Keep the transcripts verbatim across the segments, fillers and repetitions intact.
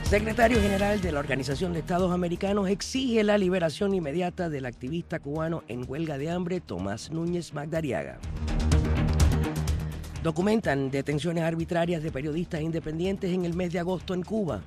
Secretario General de la Organización de Estados Americanos exige la liberación inmediata del activista cubano en huelga de hambre Tomás Núñez Magdariaga. Documentan detenciones arbitrarias de periodistas independientes en el mes de agosto en Cuba.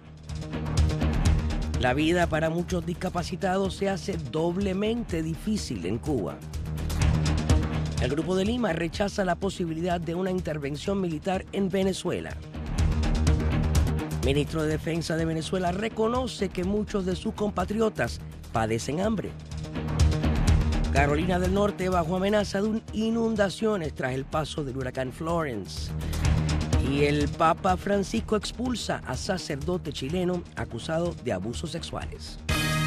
La vida para muchos discapacitados se hace doblemente difícil en Cuba. El Grupo de Lima rechaza la posibilidad de una intervención militar en Venezuela. Ministro de Defensa de Venezuela reconoce que muchos de sus compatriotas padecen hambre. Carolina del Norte bajo amenaza de inundaciones tras el paso del huracán Florence. Y el Papa Francisco expulsa a sacerdote chileno acusado de abusos sexuales.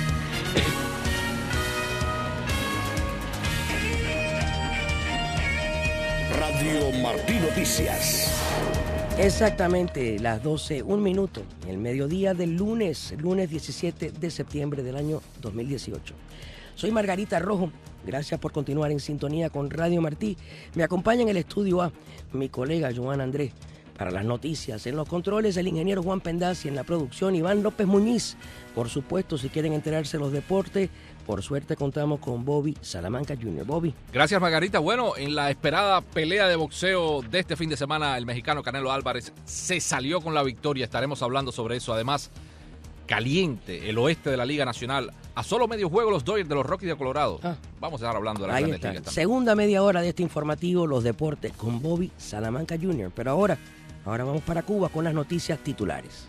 Radio Martí Noticias. Exactamente las doce, un minuto, en el mediodía del lunes, lunes diecisiete de septiembre del año dos mil dieciocho. Soy Margarita Rojo, gracias por continuar en sintonía con Radio Martí. Me acompaña en el estudio A mi colega Joan Andrés para las noticias. En los controles el ingeniero Juan Pendaz y en la producción Iván López Muñiz. Por supuesto, si quieren enterarse de los deportes, por suerte contamos con Bobby Salamanca junior Bobby. Gracias, Margarita. Bueno, en la esperada pelea de boxeo de este fin de semana, el mexicano Canelo Álvarez se salió con la victoria. Estaremos hablando sobre eso. Además, caliente el oeste de la Liga Nacional. A solo medio juego los Dodgers de los Rockies de Colorado. Ah, Vamos a estar hablando de la Grandes Ligas también. Segunda media hora de este informativo, los deportes con Bobby Salamanca junior Pero ahora, ahora vamos para Cuba con las noticias titulares.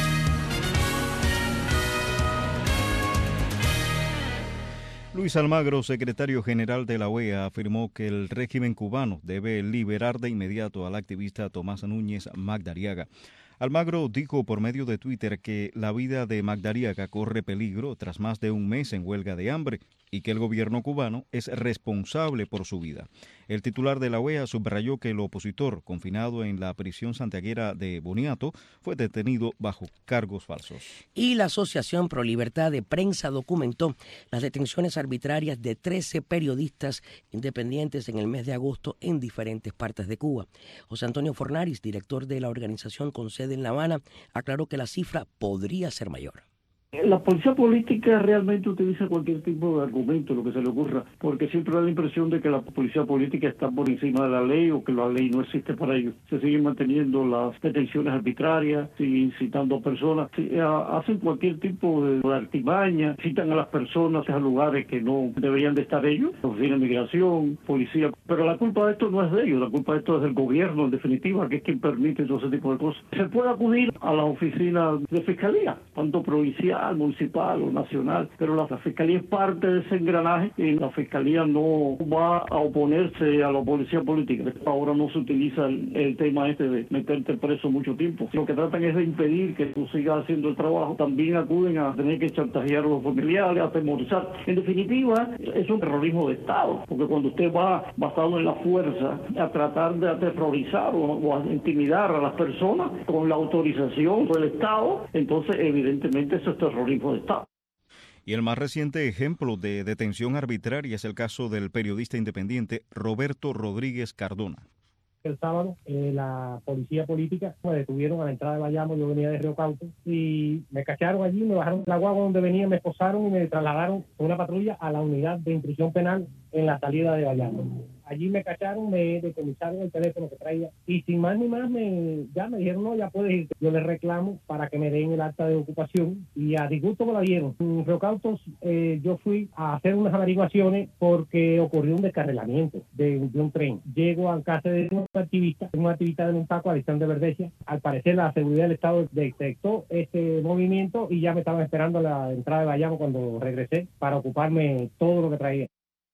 Luis Almagro, secretario general de la O E A, afirmó que el régimen cubano debe liberar de inmediato al activista Tomás Núñez Magdariaga. Almagro dijo por medio de Twitter que la vida de Magdariaga corre peligro tras más de un mes en huelga de hambre y que el gobierno cubano es responsable por su vida. El titular de la O E A subrayó que el opositor, confinado en la prisión santiaguera de Boniato, fue detenido bajo cargos falsos. Y la Asociación Pro Libertad de Prensa documentó las detenciones arbitrarias de trece periodistas independientes en el mes de agosto en diferentes partes de Cuba. José Antonio Fornaris, director de la organización con sede en La Habana, aclaró que la cifra podría ser mayor. La policía política realmente utiliza cualquier tipo de argumento, lo que se le ocurra, porque siempre da la impresión de que la policía política está por encima de la ley o que la ley no existe para ellos. Se siguen manteniendo las detenciones arbitrarias, siguen citando a personas, hacen cualquier tipo de artimaña, citan a las personas a lugares que no deberían de estar ellos, oficina de migración, policía, pero la culpa de esto no es de ellos, la culpa de esto es del gobierno, en definitiva, que es quien permite todo ese tipo de cosas. Se puede acudir a la oficina de fiscalía, tanto provincial, municipal o nacional, pero la, la fiscalía es parte de ese engranaje y la fiscalía no va a oponerse a la policía política. Ahora no se utiliza el, el tema este de meterte preso mucho tiempo. Lo que tratan es de impedir que tú sigas haciendo el trabajo. También acuden a tener que chantajear a los familiares, a atemorizar. En definitiva, es un terrorismo de Estado, porque cuando usted va basado en la fuerza a tratar de aterrorizar o, o a intimidar a las personas con la autorización del Estado, entonces evidentemente eso es terrorismo de Estado. Y el más reciente ejemplo de detención arbitraria es el caso del periodista independiente Roberto Rodríguez Cardona. El sábado eh, la policía política me detuvieron a la entrada de Bayamo, yo venía de Río Cauto, y me cacharon allí, me bajaron la guagua donde venía, me esposaron y me trasladaron con una patrulla a la unidad de intrusión penal en la salida de Bayamo. Allí me cacharon, me decomisaron el teléfono que traía y sin más ni más me, ya me dijeron, no, ya puedes irte. Yo les reclamo para que me den el acta de ocupación y a disgusto me la dieron. En Río Cautos eh, yo fui a hacer unas averiguaciones porque ocurrió un descarrilamiento de, de un tren. Llego a casa de un activista, un activista de un taco a Distán de Verdesia. Al parecer la seguridad del Estado detectó este movimiento y ya me estaban esperando a la entrada de Bayamo cuando regresé para ocuparme todo lo que traía.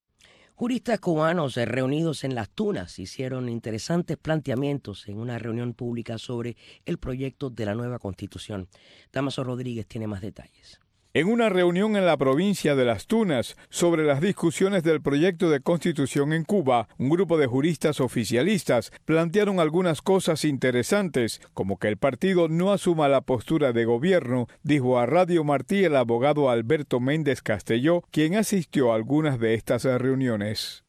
Juristas cubanos reunidos en Las Tunas hicieron interesantes planteamientos en una reunión pública sobre el proyecto de la nueva Constitución. Damaso Rodríguez tiene más detalles. En una reunión en la provincia de Las Tunas sobre las discusiones del proyecto de constitución en Cuba, un grupo de juristas oficialistas plantearon algunas cosas interesantes, como que el partido no asuma la postura de gobierno, dijo a Radio Martí el abogado Alberto Méndez Castelló, quien asistió a algunas de estas reuniones.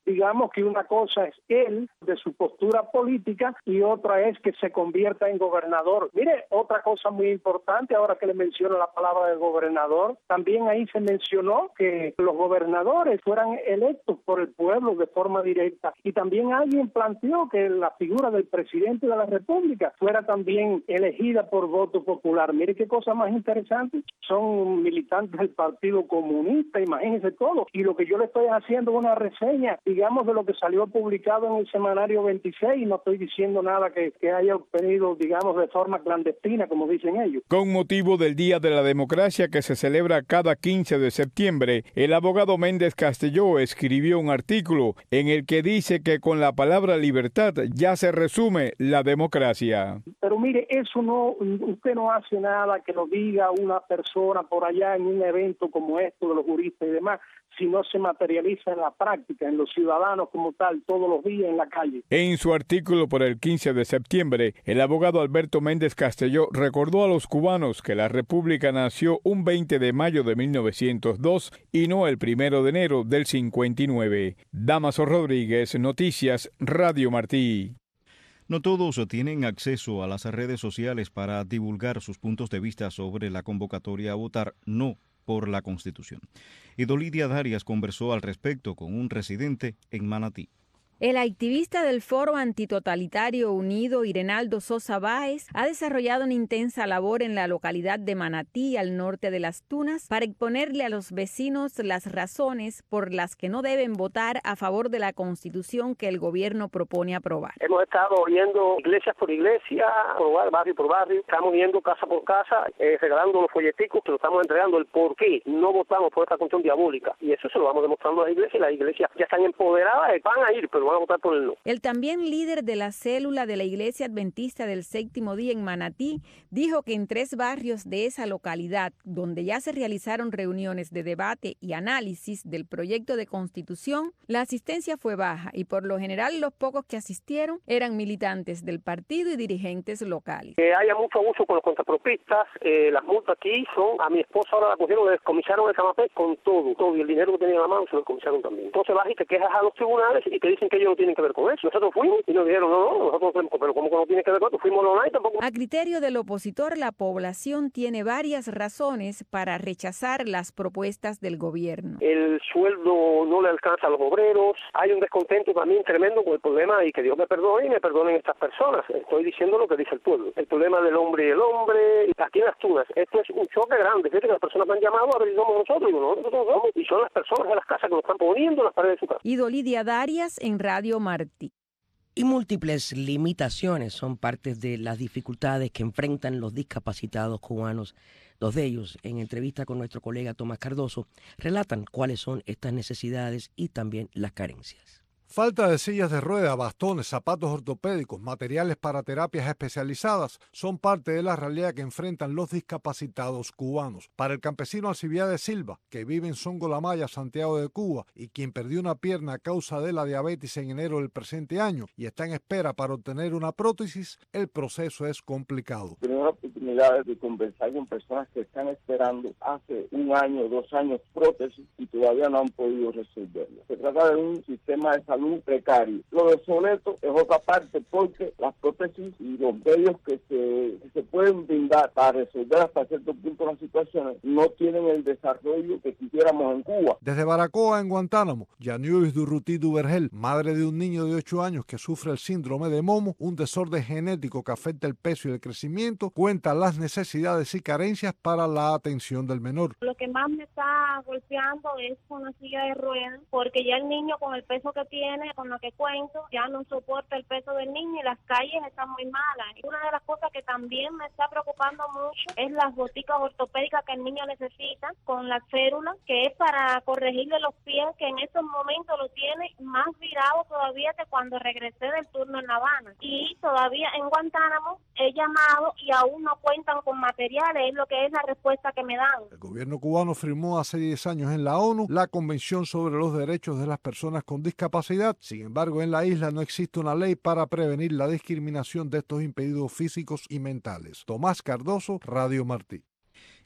digamos que una cosa es él, de su postura política, y otra es que se convierta en gobernador. Mire, otra cosa muy importante, ahora que le menciono la palabra de gobernador, también ahí se mencionó que los gobernadores fueran electos por el pueblo de forma directa, y también alguien planteó que la figura del presidente de la República fuera también elegida por voto popular. Mire qué cosa más interesante, son militantes del Partido Comunista, imagínense todo, y lo que yo le estoy haciendo es una reseña, digamos, de lo que salió publicado en el semanario veintiséis, y no estoy diciendo nada que, que haya obtenido, digamos, de forma clandestina, como dicen ellos. Con motivo del Día de la Democracia que se celebra cada quince de septiembre, el abogado Méndez Castelló escribió un artículo en el que dice que con la palabra libertad ya se resume la democracia. Pero mire, eso no, usted no hace nada que lo diga una persona por allá en un evento como esto de los juristas y demás, si no se materializa en la práctica, en los ciudadanos como tal, todos los días en la calle. En su artículo por el quince de septiembre, el abogado Alberto Méndez Castelló recordó a los cubanos que la República nació un veinte de mayo de mil novecientos dos y no el primero de enero del cincuenta y nueve. Damaso Rodríguez, Noticias, Radio Martí. No todos tienen acceso a las redes sociales para divulgar sus puntos de vista sobre la convocatoria a votar no por la Constitución. Idolidia Darias conversó al respecto con un residente en Manatí. El activista del Foro Antitotalitario Unido, Irenaldo Sosa Báez, ha desarrollado una intensa labor en la localidad de Manatí, al norte de Las Tunas, para exponerle a los vecinos las razones por las que no deben votar a favor de la Constitución que el gobierno propone aprobar. Hemos estado yendo iglesia por iglesia, barrio por barrio, estamos yendo casa por casa, eh, regalando los folleticos, que lo estamos entregando el por qué no votamos por esta cuestión diabólica. Y eso se lo vamos demostrando a las iglesias, y las iglesias ya están empoderadas, van a ir, pero van a votar por el no. El también líder de la célula de la Iglesia Adventista del Séptimo Día en Manatí dijo que en tres barrios de esa localidad, donde ya se realizaron reuniones de debate y análisis del proyecto de Constitución, la asistencia fue baja y por lo general los pocos que asistieron eran militantes del partido y dirigentes locales. Que haya mucho abuso con los contrapropistas, eh, las multas aquí son, a mi esposa ahora la cogieron, le descomisaron el canapé con todo, todo, y el dinero que tenía en la mano se lo descomisaron también. Entonces vas y te quejas a los tribunales y te dicen que ellos no tienen que ver con eso. Nosotros fuimos y nos dijeron, no, no, nosotros no tenemos, pero ¿cómo que no tiene que ver con eso? Fuimos no y tampoco. A criterio del opositor, la población tiene varias razones para rechazar las propuestas del gobierno. El sueldo no le alcanza a los obreros, hay un descontento también tremendo con el problema, y que Dios me perdone y me perdonen estas personas. Estoy diciendo lo que dice el pueblo. El problema del hombre y el hombre, aquí en Las Tunas, esto es un choque grande. Fíjate que las personas me han llamado a ver si somos nosotros, y digo, no, nosotros no somos, y son las personas de las casas que nos están poniendo en las paredes de su casa. Idolidia Darias en Radio Martí. Y múltiples limitaciones son parte de las dificultades que enfrentan los discapacitados cubanos. Dos de ellos, en entrevista con nuestro colega Tomás Cardoso, relatan cuáles son estas necesidades y también las carencias. Falta de sillas de rueda, bastones, zapatos ortopédicos, materiales para terapias especializadas son parte de la realidad que enfrentan los discapacitados cubanos. Para el campesino Alcibiades Silva, que vive en Songolamaya, Santiago de Cuba, y quien perdió una pierna a causa de la diabetes en enero del presente año y está en espera para obtener una prótesis, el proceso es complicado. Tenemos oportunidades de conversar con personas que están esperando hace un año, dos años prótesis y todavía no han podido resolverlo. Se trata de un sistema de salud precario. Lo obsoleto es otra parte, porque las prótesis y los medios que se, que se pueden brindar para resolver hasta cierto punto las situaciones no tienen el desarrollo que quisiéramos en Cuba. Desde Baracoa, en Guantánamo, Yaniuis Durruti Duvergel, madre de un niño de ocho años que sufre el síndrome de Momo, un desorden genético que afecta el peso y el crecimiento, cuenta las necesidades y carencias para la atención del menor. Lo que más me está golpeando es con la silla de ruedas, porque ya el niño, con el peso que tiene, con lo que cuento, ya no soporta el peso del niño y las calles están muy malas. Una de las cosas que también me está preocupando mucho es las boticas ortopédicas que el niño necesita, con la férula, que es para corregirle los pies, que en estos momentos lo tiene más virado todavía que cuando regresé del turno en La Habana. Y todavía en Guantánamo he llamado y aún no cuentan con materiales, es lo que es la respuesta que me dan. El gobierno cubano firmó hace diez años en la ONU la Convención sobre los Derechos de las Personas con Discapacidad. Sin embargo, en la isla no existe una ley para prevenir la discriminación de estos impedidos físicos y mentales. Tomás Cardoso, Radio Martí.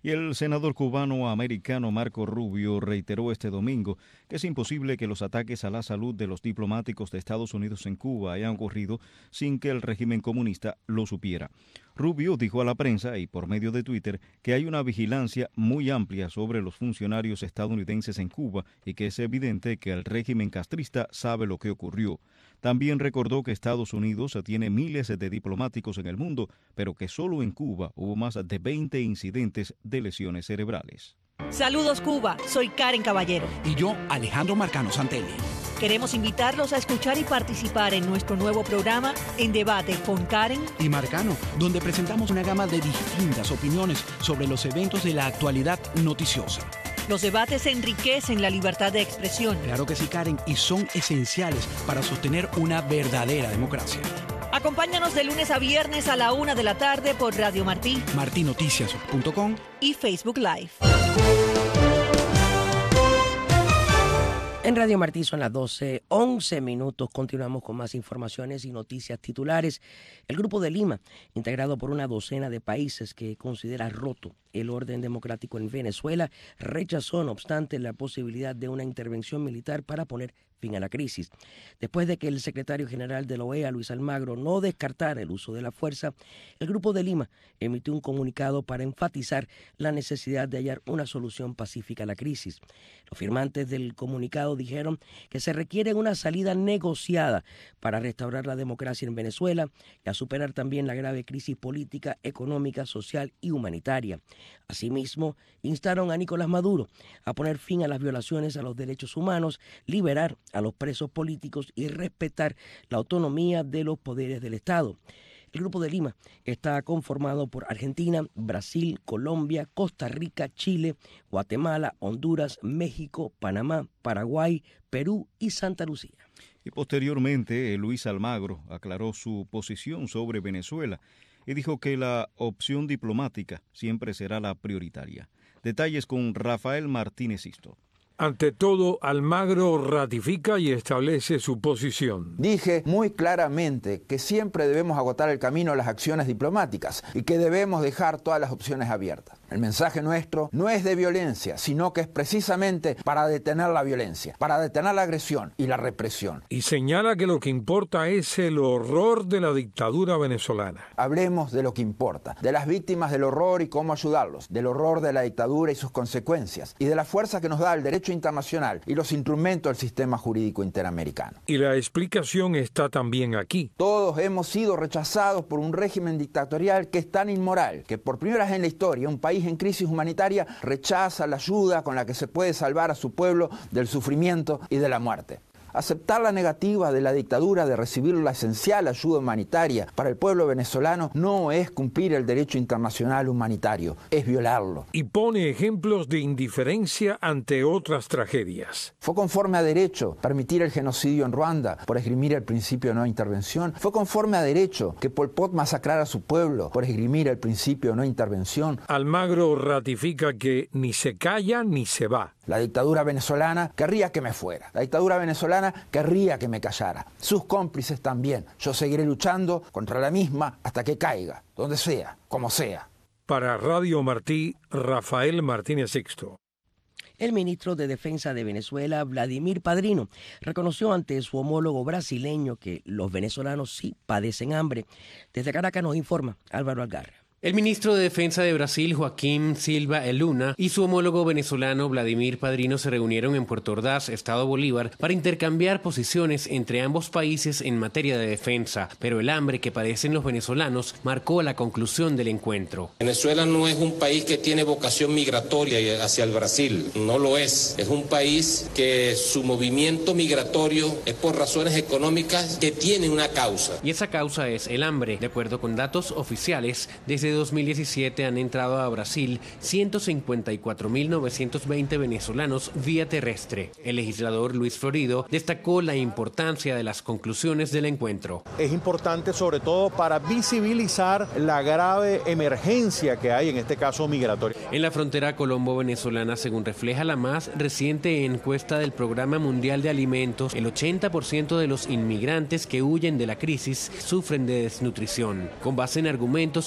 Y el senador cubano-americano Marco Rubio reiteró este domingo que es imposible que los ataques a la salud de los diplomáticos de Estados Unidos en Cuba hayan ocurrido sin que el régimen comunista lo supiera. Rubio dijo a la prensa y por medio de Twitter que hay una vigilancia muy amplia sobre los funcionarios estadounidenses en Cuba y que es evidente que el régimen castrista sabe lo que ocurrió. También recordó que Estados Unidos tiene miles de diplomáticos en el mundo, pero que solo en Cuba hubo más de veinte incidentes de lesiones cerebrales. Saludos Cuba, soy Karen Caballero. Y yo, Alejandro Marcano Santelli. Queremos invitarlos a escuchar y participar en nuestro nuevo programa En Debate con Karen y Marcano, donde presentamos una gama de distintas opiniones sobre los eventos de la actualidad noticiosa. Los debates enriquecen la libertad de expresión. Claro que sí, Karen, y son esenciales para sostener una verdadera democracia. Acompáñanos de lunes a viernes a la una de la tarde por Radio Martí, martí noticias punto com y Facebook Live. En Radio Martí son las doce, once minutos. Continuamos con más informaciones y noticias titulares. El Grupo de Lima, integrado por una docena de países que considera roto el orden democrático en Venezuela, rechazó, no obstante, la posibilidad de una intervención militar para poner fin a la crisis. Después de que el secretario general de la O E A, Luis Almagro, no descartara el uso de la fuerza, el Grupo de Lima emitió un comunicado para enfatizar la necesidad de hallar una solución pacífica a la crisis. Los firmantes del comunicado dijeron que se requiere una salida negociada para restaurar la democracia en Venezuela y a superar también la grave crisis política, económica, social y humanitaria. Asimismo, instaron a Nicolás Maduro a poner fin a las violaciones a los derechos humanos, liberar a los presos políticos y respetar la autonomía de los poderes del Estado. El Grupo de Lima está conformado por Argentina, Brasil, Colombia, Costa Rica, Chile, Guatemala, Honduras, México, Panamá, Paraguay, Perú y Santa Lucía. Y posteriormente, Luis Almagro aclaró su posición sobre Venezuela y dijo que la opción diplomática siempre será la prioritaria. Detalles con Rafael Martínez Sisto. Ante todo, Almagro ratifica y establece su posición. Dije muy claramente que siempre debemos agotar el camino a las acciones diplomáticas y que debemos dejar todas las opciones abiertas. El mensaje nuestro no es de violencia, sino que es precisamente para detener la violencia, para detener la agresión y la represión. Y señala que lo que importa es el horror de la dictadura venezolana. Hablemos de lo que importa, de las víctimas del horror y cómo ayudarlos, del horror de la dictadura y sus consecuencias, y de la fuerza que nos da el derecho internacional y los instrumentos del sistema jurídico interamericano. Y la explicación está también aquí. Todos hemos sido rechazados por un régimen dictatorial que es tan inmoral que por primera vez en la historia un país en crisis humanitaria rechaza la ayuda con la que se puede salvar a su pueblo del sufrimiento y de la muerte. Aceptar la negativa de la dictadura de recibir la esencial ayuda humanitaria para el pueblo venezolano no es cumplir el derecho internacional humanitario, es violarlo. Y pone ejemplos de indiferencia ante otras tragedias. ¿Fue conforme a derecho permitir el genocidio en Ruanda por esgrimir el principio de no intervención? ¿Fue conforme a derecho que Pol Pot masacrara a su pueblo por esgrimir el principio de no intervención? Almagro ratifica que ni se calla ni se va. La dictadura venezolana querría que me fuera. La dictadura venezolana querría que me callara. Sus cómplices también. Yo seguiré luchando contra la misma hasta que caiga, donde sea, como sea. Para Radio Martí, Rafael Martínez Sixto. El ministro de Defensa de Venezuela, Vladimir Padrino, reconoció ante su homólogo brasileño que los venezolanos sí padecen hambre. Desde Caracas nos informa Álvaro Algarra. El ministro de Defensa de Brasil, Joaquim Silva Luna, y su homólogo venezolano, Vladimir Padrino, se reunieron en Puerto Ordaz, Estado Bolívar, para intercambiar posiciones entre ambos países en materia de defensa. Pero el hambre que padecen los venezolanos marcó la conclusión del encuentro. Venezuela no es un país que tiene vocación migratoria hacia el Brasil, no lo es. Es un país que su movimiento migratorio es por razones económicas que tienen una causa. Y esa causa es el hambre. De acuerdo con datos oficiales, desde dos mil diecisiete han entrado a Brasil ciento cincuenta y cuatro mil novecientos veinte venezolanos vía terrestre. El legislador Luis Florido destacó la importancia de las conclusiones del encuentro. Es importante sobre todo para visibilizar la grave emergencia que hay en este caso migratoria. En la frontera colombo-venezolana, según refleja la más reciente encuesta del Programa Mundial de Alimentos, el ochenta por ciento de los inmigrantes que huyen de la crisis sufren de desnutrición. Con base en argumentos como este,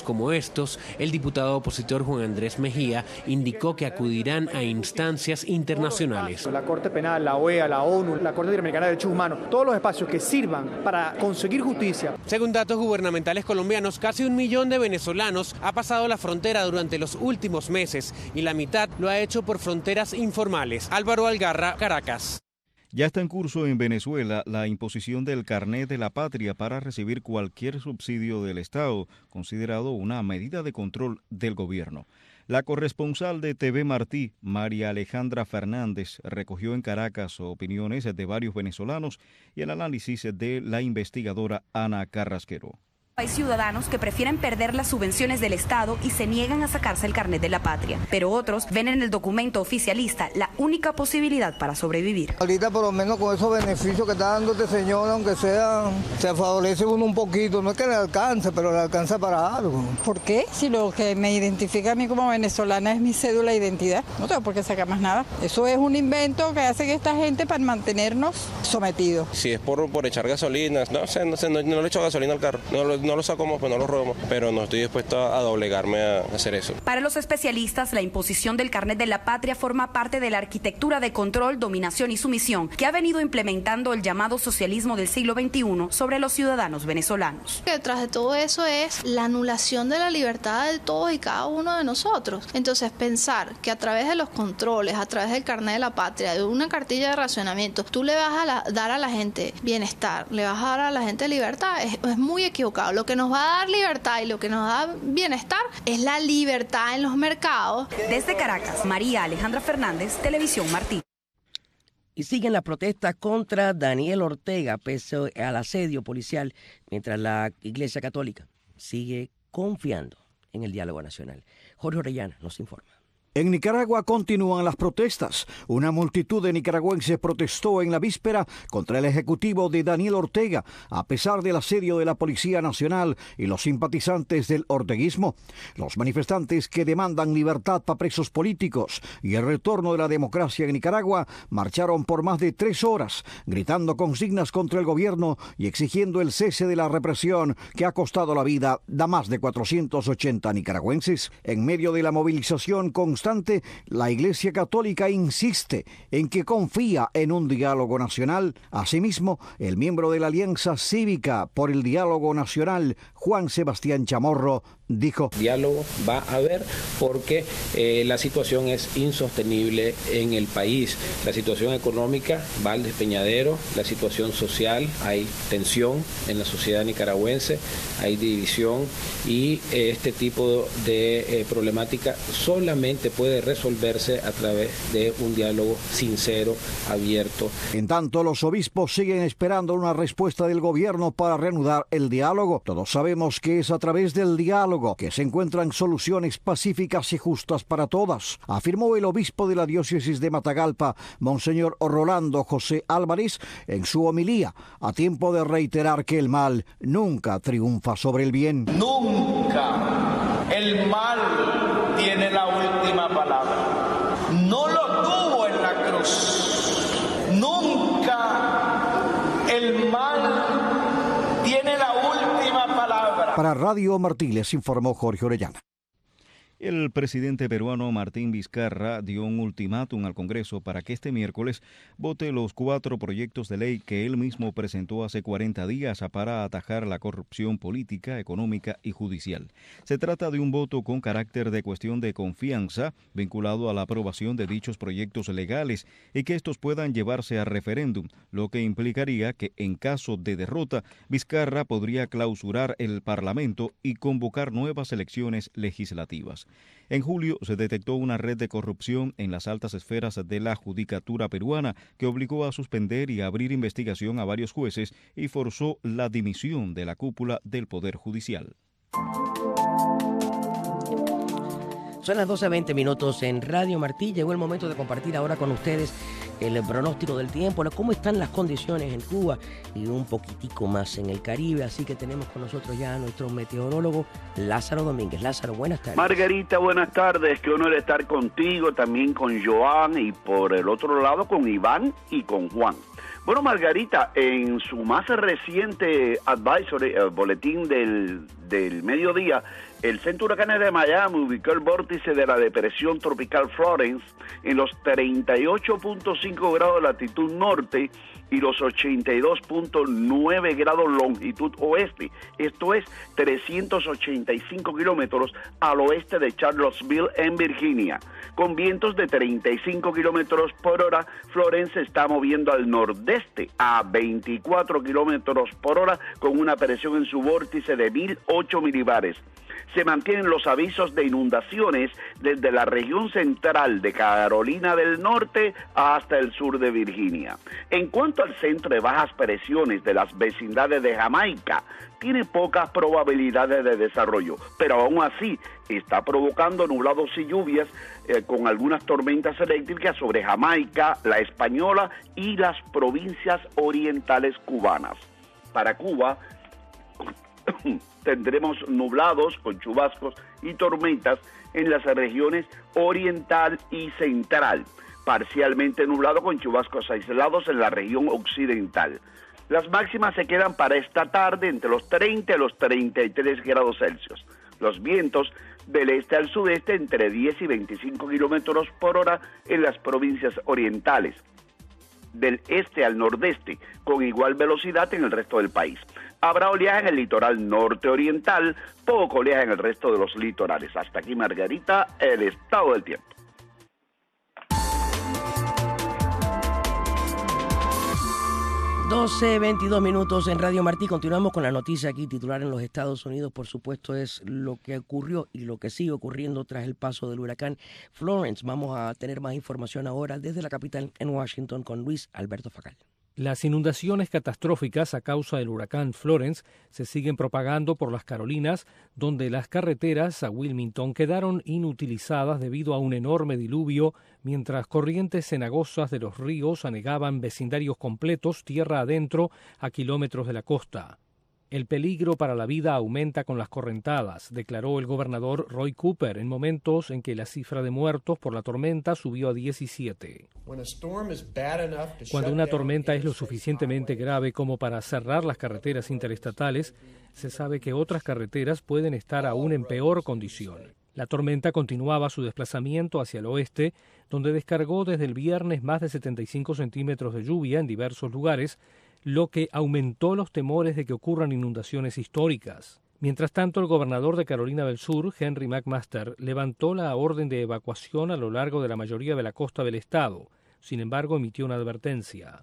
estos, el diputado opositor Juan Andrés Mejía indicó que acudirán a instancias internacionales. La Corte Penal, la O E A, la ONU, la Corte Interamericana de Derechos Humanos, todos los espacios que sirvan para conseguir justicia. Según datos gubernamentales colombianos, casi un millón de venezolanos ha pasado la frontera durante los últimos meses y la mitad lo ha hecho por fronteras informales. Álvaro Algarra, Caracas. Ya está en curso en Venezuela la imposición del carnet de la patria para recibir cualquier subsidio del Estado, considerado una medida de control del gobierno. La corresponsal de T V Martí, María Alejandra Fernández, recogió en Caracas opiniones de varios venezolanos y el análisis de la investigadora Ana Carrasquero. Hay ciudadanos que prefieren perder las subvenciones del Estado y se niegan a sacarse el carnet de la patria, pero otros ven en el documento oficialista la única posibilidad para sobrevivir. Ahorita por lo menos con esos beneficios que está dando este señor, aunque sea, se favorece uno un poquito, no es que le alcance, pero le alcanza para algo. ¿Por qué? Si lo que me identifica a mí como venezolana es mi cédula de identidad, no tengo por qué sacar más nada. Eso es un invento que hace esta gente para mantenernos sometidos. Si es por, por echar gasolina, no sé, no, sé, no, no le echo gasolina al carro, no lo No lo sacamos, pues no lo robamos, pero no estoy dispuesto a doblegarme a hacer eso. Para los especialistas, la imposición del carnet de la patria forma parte de la arquitectura de control, dominación y sumisión que ha venido implementando el llamado socialismo del siglo veintiuno sobre los ciudadanos venezolanos. Detrás de todo eso es la anulación de la libertad de todos y cada uno de nosotros. Entonces, pensar que a través de los controles, a través del carnet de la patria, de una cartilla de racionamiento, tú le vas a la, dar a la gente bienestar, le vas a dar a la gente libertad, es, es muy equivocado. Lo que nos va a dar libertad y lo que nos da bienestar es la libertad en los mercados. Desde Caracas, María Alejandra Fernández, Televisión Martí. Y siguen las protestas contra Daniel Ortega pese al asedio policial, mientras la Iglesia Católica sigue confiando en el diálogo nacional. Jorge Orellana nos informa. En Nicaragua continúan las protestas. Una multitud de nicaragüenses protestó en la víspera contra el ejecutivo de Daniel Ortega, a pesar del asedio de la Policía Nacional y los simpatizantes del orteguismo. Los manifestantes que demandan libertad para presos políticos y el retorno de la democracia en Nicaragua marcharon por más de tres horas, gritando consignas contra el gobierno y exigiendo el cese de la represión que ha costado la vida a más de cuatrocientos ochenta nicaragüenses. En medio de la movilización constante, la Iglesia Católica insiste en que confía en un diálogo nacional. Asimismo, el miembro de la Alianza Cívica por el Diálogo Nacional, Juan Sebastián Chamorro, dijo: diálogo va a haber porque eh, la situación es insostenible en el país. La situación económica va al despeñadero, la situación social, hay tensión en la sociedad nicaragüense, hay división y eh, este tipo de eh, problemática solamente puede resolverse a través de un diálogo sincero, abierto. En tanto, los obispos siguen esperando una respuesta del gobierno para reanudar el diálogo. Todos sabemos que es a través del diálogo que se encuentran soluciones pacíficas y justas para todas, afirmó el obispo de la diócesis de Matagalpa, Monseñor Rolando José Álvarez, en su homilía, a tiempo de reiterar que el mal nunca triunfa sobre el bien. Nunca el mal tiene la última palabra. No lo tuvo en la cruz. Nunca el mal tiene la última palabra. Para Radio Martí les informó Jorge Orellana. El presidente peruano Martín Vizcarra dio un ultimátum al Congreso para que este miércoles vote los cuatro proyectos de ley que él mismo presentó hace cuarenta días para atajar la corrupción política, económica y judicial. Se trata de un voto con carácter de cuestión de confianza vinculado a la aprobación de dichos proyectos legales y que estos puedan llevarse a referéndum, lo que implicaría que en caso de derrota, Vizcarra podría clausurar el Parlamento y convocar nuevas elecciones legislativas. En julio se detectó una red de corrupción en las altas esferas de la judicatura peruana que obligó a suspender y abrir investigación a varios jueces y forzó la dimisión de la cúpula del Poder Judicial. Son las doce veinte minutos en Radio Martí. Llegó el momento de compartir ahora con ustedes el pronóstico del tiempo, cómo están las condiciones en Cuba y un poquitico más en el Caribe. Así que tenemos con nosotros ya a nuestro meteorólogo Lázaro Domínguez. Lázaro, buenas tardes. Margarita, buenas tardes. Qué honor estar contigo, también con Joan y por el otro lado con Iván y con Juan. Bueno, Margarita, en su más reciente advisory, el boletín del, del mediodía, El Centro de Huracanes de Miami ubicó el vórtice de la depresión tropical Florence en los treinta y ocho punto cinco grados de latitud norte y los ochenta y dos punto nueve grados longitud oeste. Esto es trescientos ochenta y cinco kilómetros al oeste de Charlottesville, en Virginia. Con vientos de treinta y cinco kilómetros por hora, Florence se está moviendo al nordeste a veinticuatro kilómetros por hora con una presión en su vórtice de mil ocho milibares. Se mantienen los avisos de inundaciones desde la región central de Carolina del Norte hasta el sur de Virginia. En cuanto al centro de bajas presiones de las vecindades de Jamaica, tiene pocas probabilidades de desarrollo, pero aún así está provocando nublados y lluvias eh, con algunas tormentas eléctricas sobre Jamaica, La Española y las provincias orientales cubanas. Para Cuba, tendremos nublados con chubascos y tormentas en las regiones oriental y central, parcialmente nublado con chubascos aislados en la región occidental. Las máximas se quedan para esta tarde entre los treinta y los treinta y tres grados Celsius. Los vientos del este al sudeste entre diez y veinticinco kilómetros por hora en las provincias orientales. Del este al nordeste, con igual velocidad en el resto del país. Habrá oleaje en el litoral norte oriental, poco oleaje en el resto de los litorales. Hasta aquí, Margarita, el estado del tiempo. doce veintidós minutos en Radio Martí. Continuamos con la noticia aquí titular en los Estados Unidos. Por supuesto, es lo que ocurrió y lo que sigue ocurriendo tras el paso del huracán Florence. Vamos a tener más información ahora desde la capital en Washington con Luis Alberto Facal. Las inundaciones catastróficas a causa del huracán Florence se siguen propagando por las Carolinas, donde las carreteras a Wilmington quedaron inutilizadas debido a un enorme diluvio, mientras corrientes cenagosas de los ríos anegaban vecindarios completos tierra adentro a kilómetros de la costa. El peligro para la vida aumenta con las correntadas, declaró el gobernador Roy Cooper en momentos en que la cifra de muertos por la tormenta subió a diecisiete. Cuando una tormenta es lo suficientemente grave como para cerrar las carreteras interestatales, se sabe que otras carreteras pueden estar aún en peor condición. La tormenta continuaba su desplazamiento hacia el oeste, donde descargó desde el viernes más de setenta y cinco centímetros de lluvia en diversos lugares, lo que aumentó los temores de que ocurran inundaciones históricas. Mientras tanto, el gobernador de Carolina del Sur, Henry McMaster, levantó la orden de evacuación a lo largo de la mayoría de la costa del estado. Sin embargo, emitió una advertencia.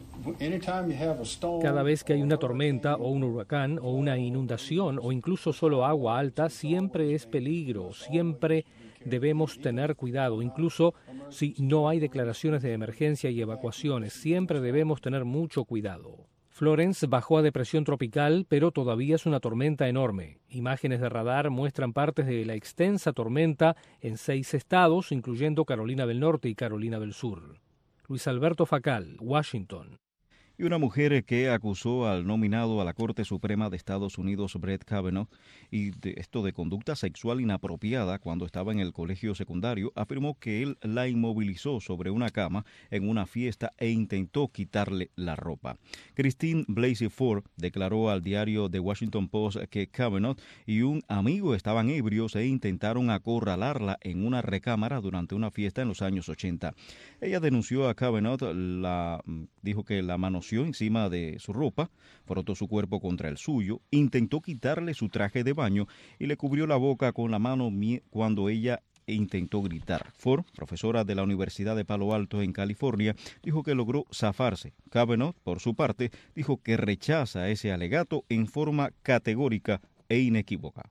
Cada vez que hay una tormenta o un huracán o una inundación o incluso solo agua alta, siempre es peligro, siempre debemos tener cuidado, incluso si no hay declaraciones de emergencia y evacuaciones, siempre debemos tener mucho cuidado. Florence bajó a depresión tropical, pero todavía es una tormenta enorme. Imágenes de radar muestran partes de la extensa tormenta en seis estados, incluyendo Carolina del Norte y Carolina del Sur. Luis Alberto Facal, Washington. Y una mujer que acusó al nominado a la Corte Suprema de Estados Unidos, Brett Kavanaugh, y de esto de conducta sexual inapropiada cuando estaba en el colegio secundario, afirmó que él la inmovilizó sobre una cama en una fiesta e intentó quitarle la ropa. Christine Blasey Ford declaró al diario The Washington Post que Kavanaugh y un amigo estaban ebrios e intentaron acorralarla en una recámara durante una fiesta en los años ochenta. Ella denunció a Kavanaugh, la, dijo que la manoseó encima de su ropa, frotó su cuerpo contra el suyo, intentó quitarle su traje de baño y le cubrió la boca con la mano cuando ella intentó gritar. Ford, profesora de la Universidad de Palo Alto en California, dijo que logró zafarse. Kavanaugh, por su parte, dijo que rechaza ese alegato en forma categórica e inequívoca.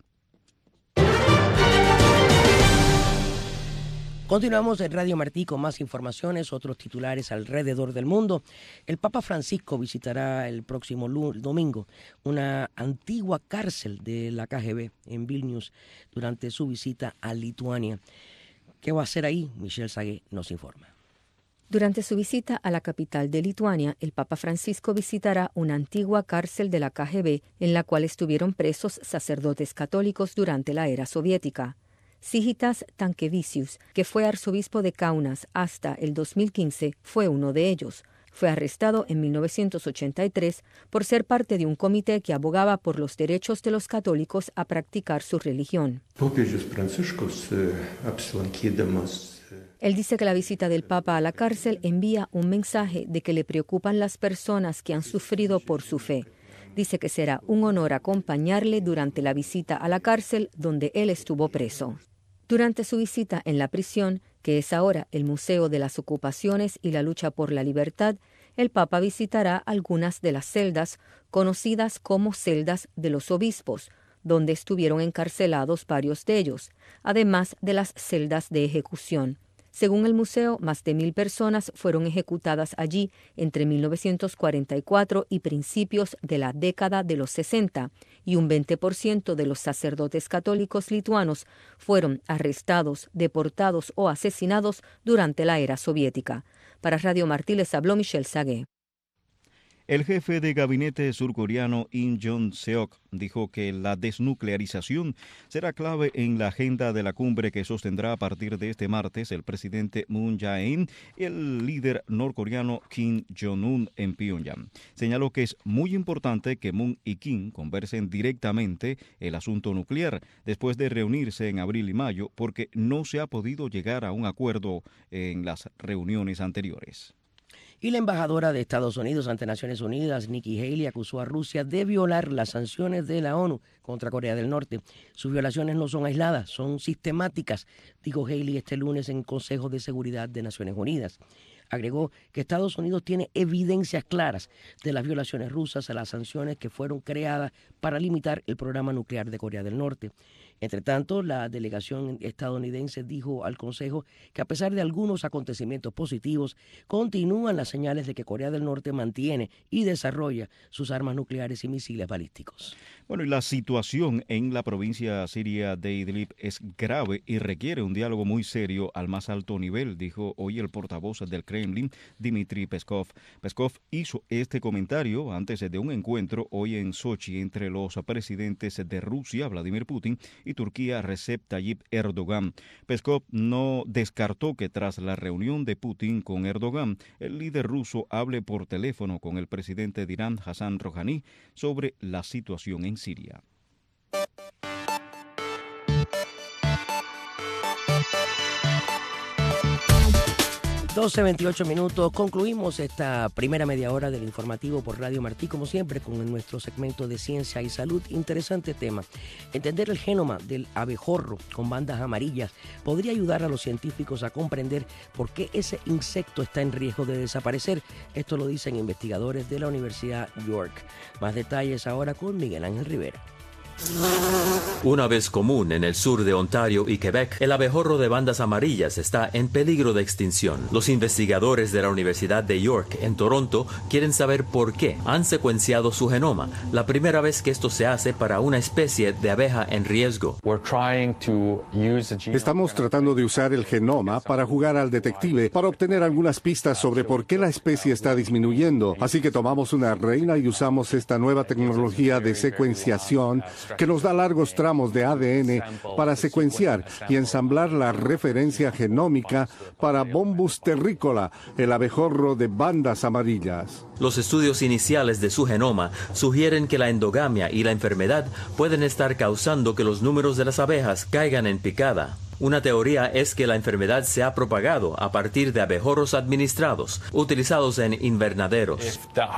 Continuamos en Radio Martí con más informaciones, otros titulares alrededor del mundo. El Papa Francisco visitará el próximo domingo una antigua cárcel de la K G B en Vilnius durante su visita a Lituania. ¿Qué va a hacer ahí? Michelle Sagué nos informa. Durante su visita a la capital de Lituania, el Papa Francisco visitará una antigua cárcel de la K G B en la cual estuvieron presos sacerdotes católicos durante la era soviética. Sigitas Tankevicius, que fue arzobispo de Kaunas hasta el dos mil quince, fue uno de ellos. Fue arrestado en mil novecientos ochenta y tres por ser parte de un comité que abogaba por los derechos de los católicos a practicar su religión. Él dice que la visita del Papa a la cárcel envía un mensaje de que le preocupan las personas que han sufrido por su fe. Dice que será un honor acompañarle durante la visita a la cárcel donde él estuvo preso. Durante su visita en la prisión, que es ahora el Museo de las Ocupaciones y la Lucha por la Libertad, el Papa visitará algunas de las celdas conocidas como celdas de los obispos, donde estuvieron encarcelados varios de ellos, además de las celdas de ejecución. Según el museo, más de mil personas fueron ejecutadas allí entre mil novecientos cuarenta y cuatro y principios de la década de los sesenta, y un veinte por ciento de los sacerdotes católicos lituanos fueron arrestados, deportados o asesinados durante la era soviética. Para Radio Martí les habló Michelle Sagué. El jefe de gabinete surcoreano Im Jong-seok dijo que la desnuclearización será clave en la agenda de la cumbre que sostendrá a partir de este martes el presidente Moon Jae-in y el líder norcoreano Kim Jong-un en Pyongyang. Señaló que es muy importante que Moon y Kim conversen directamente el asunto nuclear después de reunirse en abril y mayo, porque no se ha podido llegar a un acuerdo en las reuniones anteriores. Y la embajadora de Estados Unidos ante Naciones Unidas, Nikki Haley, acusó a Rusia de violar las sanciones de la ONU contra Corea del Norte. Sus violaciones no son aisladas, son sistemáticas, dijo Haley este lunes en Consejo de Seguridad de Naciones Unidas. Agregó que Estados Unidos tiene evidencias claras de las violaciones rusas a las sanciones que fueron creadas para limitar el programa nuclear de Corea del Norte. Entre tanto, la delegación estadounidense dijo al Consejo que a pesar de algunos acontecimientos positivos, continúan las señales de que Corea del Norte mantiene y desarrolla sus armas nucleares y misiles balísticos. Bueno, y la situación en la provincia siria de Idlib es grave y requiere un diálogo muy serio al más alto nivel, dijo hoy el portavoz del Kremlin, Dmitry Peskov. Peskov hizo este comentario antes de un encuentro hoy en Sochi entre los presidentes de Rusia, Vladimir Putin, y Turquía, Recep Tayyip Erdogan. Peskov no descartó que tras la reunión de Putin con Erdogan, el líder ruso hable por teléfono con el presidente de Irán, Hassan Rouhani, sobre la situación en Siria. doce veintiocho minutos. Concluimos esta primera media hora del informativo por Radio Martí, como siempre, con nuestro segmento de ciencia y salud. Interesante tema. Entender el genoma del abejorro con bandas amarillas podría ayudar a los científicos a comprender por qué ese insecto está en riesgo de desaparecer. Esto lo dicen investigadores de la Universidad York. Más detalles ahora con Miguel Ángel Rivera. Una vez común en el sur de Ontario y Quebec, el abejorro de bandas amarillas está en peligro de extinción. Los investigadores de la Universidad de York en Toronto quieren saber por qué han secuenciado su genoma, la primera vez que esto se hace para una especie de abeja en riesgo. Estamos tratando de usar el genoma para jugar al detective, para obtener algunas pistas sobre por qué la especie está disminuyendo. Así que tomamos una reina y usamos esta nueva tecnología de secuenciación que nos da largos tramos de A D N para secuenciar y ensamblar la referencia genómica para Bombus terricola, el abejorro de bandas amarillas. Los estudios iniciales de su genoma sugieren que la endogamia y la enfermedad pueden estar causando que los números de las abejas caigan en picada. Una teoría es que la enfermedad se ha propagado a partir de abejorros administrados, utilizados en invernaderos.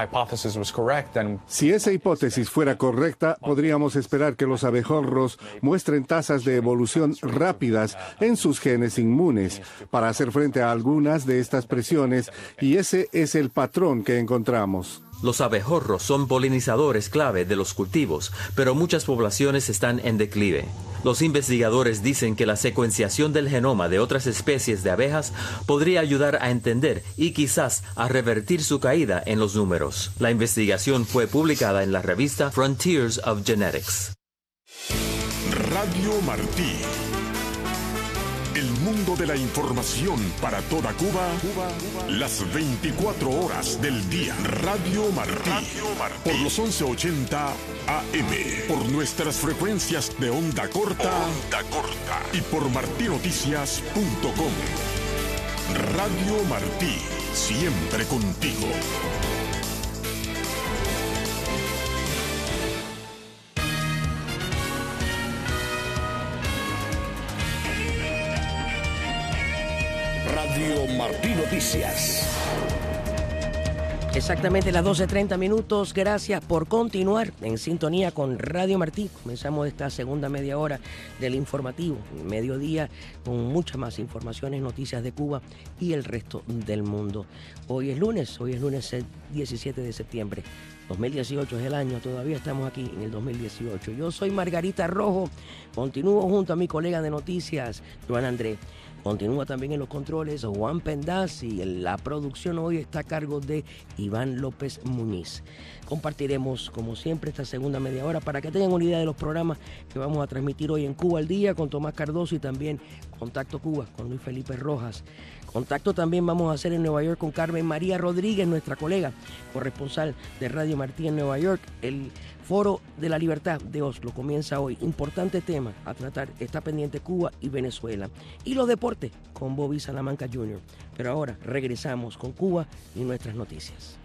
Si esa hipótesis fuera correcta, podríamos esperar que los abejorros muestren tasas de evolución rápidas en sus genes inmunes para hacer frente a algunas de estas presiones, y ese es el patrón que encontramos. Los abejorros son polinizadores clave de los cultivos, pero muchas poblaciones están en declive. Los investigadores dicen que la secuenciación del genoma de otras especies de abejas podría ayudar a entender y quizás a revertir su caída en los números. La investigación fue publicada en la revista Frontiers of Genetics. Radio Martí. El mundo de la información para toda Cuba, las veinticuatro horas del día. Radio Martí, por los once ochenta A M, por nuestras frecuencias de onda corta, onda corta y por martinoticias punto com. Radio Martí. siempre contigo. Radio Martí Noticias. Exactamente las doce treinta minutos. Gracias por continuar en sintonía con Radio Martí. Comenzamos esta segunda media hora del informativo, mediodía, con muchas más informaciones, noticias de Cuba y el resto del mundo. Hoy es lunes, hoy es lunes diecisiete de septiembre. dos mil dieciocho es el año, todavía estamos aquí en el dos mil dieciocho. Yo soy Margarita Rojo, continúo junto a mi colega de noticias, Joan André. Continúa también en los controles Juan Pendaz y la producción hoy está a cargo de Iván López Muñiz. Compartiremos, como siempre, esta segunda media hora para que tengan una idea de los programas que vamos a transmitir hoy en Cuba al Día con Tomás Cardoso y también Contacto Cuba con Luis Felipe Rojas. Contacto también vamos a hacer en Nueva York con Carmen María Rodríguez, nuestra colega corresponsal de Radio Martí en Nueva York. El Foro de la Libertad de Oslo comienza hoy. Importante tema a tratar. Está pendiente Cuba y Venezuela. Y los deportes con Bobby Salamanca junior Pero ahora regresamos con Cuba y nuestras noticias.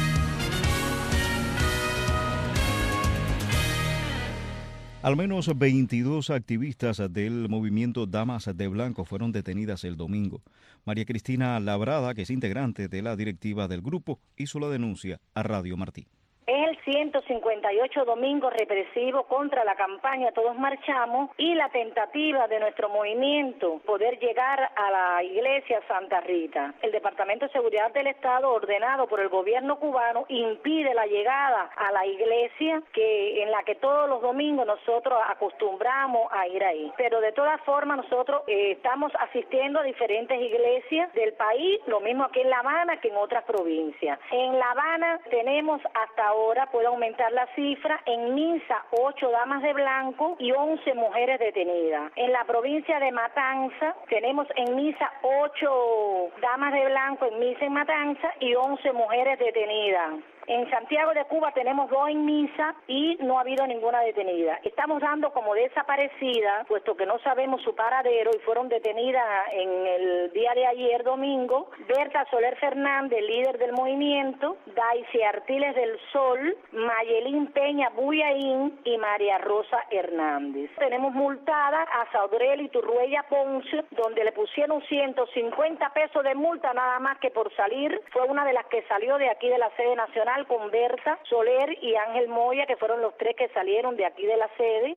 Al menos veintidós activistas del movimiento Damas de Blanco fueron detenidas el domingo. María Cristina Labrada, que es integrante de la directiva del grupo, hizo la denuncia a Radio Martí. Es el ciento cincuenta y ocho domingo represivo contra la campaña Todos Marchamos y la tentativa de nuestro movimiento poder llegar a la iglesia Santa Rita. El Departamento de Seguridad del Estado, ordenado por el gobierno cubano, impide la llegada a la iglesia que en la que todos los domingos nosotros acostumbramos a ir ahí. Pero de todas formas nosotros eh, estamos asistiendo a diferentes iglesias del país, lo mismo aquí en La Habana que en otras provincias. En La Habana tenemos hasta ahora Ahora puede aumentar la cifra. En Misa, ocho damas de blanco y once mujeres detenidas. En la provincia de Matanza, tenemos en Misa ocho damas de blanco en Misa en Matanza y once mujeres detenidas. En Santiago de Cuba tenemos dos en Misa y no ha habido ninguna detenida. Estamos dando como desaparecida, puesto que no sabemos su paradero y fueron detenidas en el día de ayer, domingo, Berta Soler Fernández, líder del movimiento, Daisy Artiles del Sol, Mayelín Peña Buyaín y María Rosa Hernández. Tenemos multada a Saudrel y Turruella Ponce, donde le pusieron ciento cincuenta pesos de multa nada más que por salir. Fue una de las que salió de aquí de la sede nacional, con Berta Soler y Ángel Moya, que fueron los tres que salieron de aquí de la sede.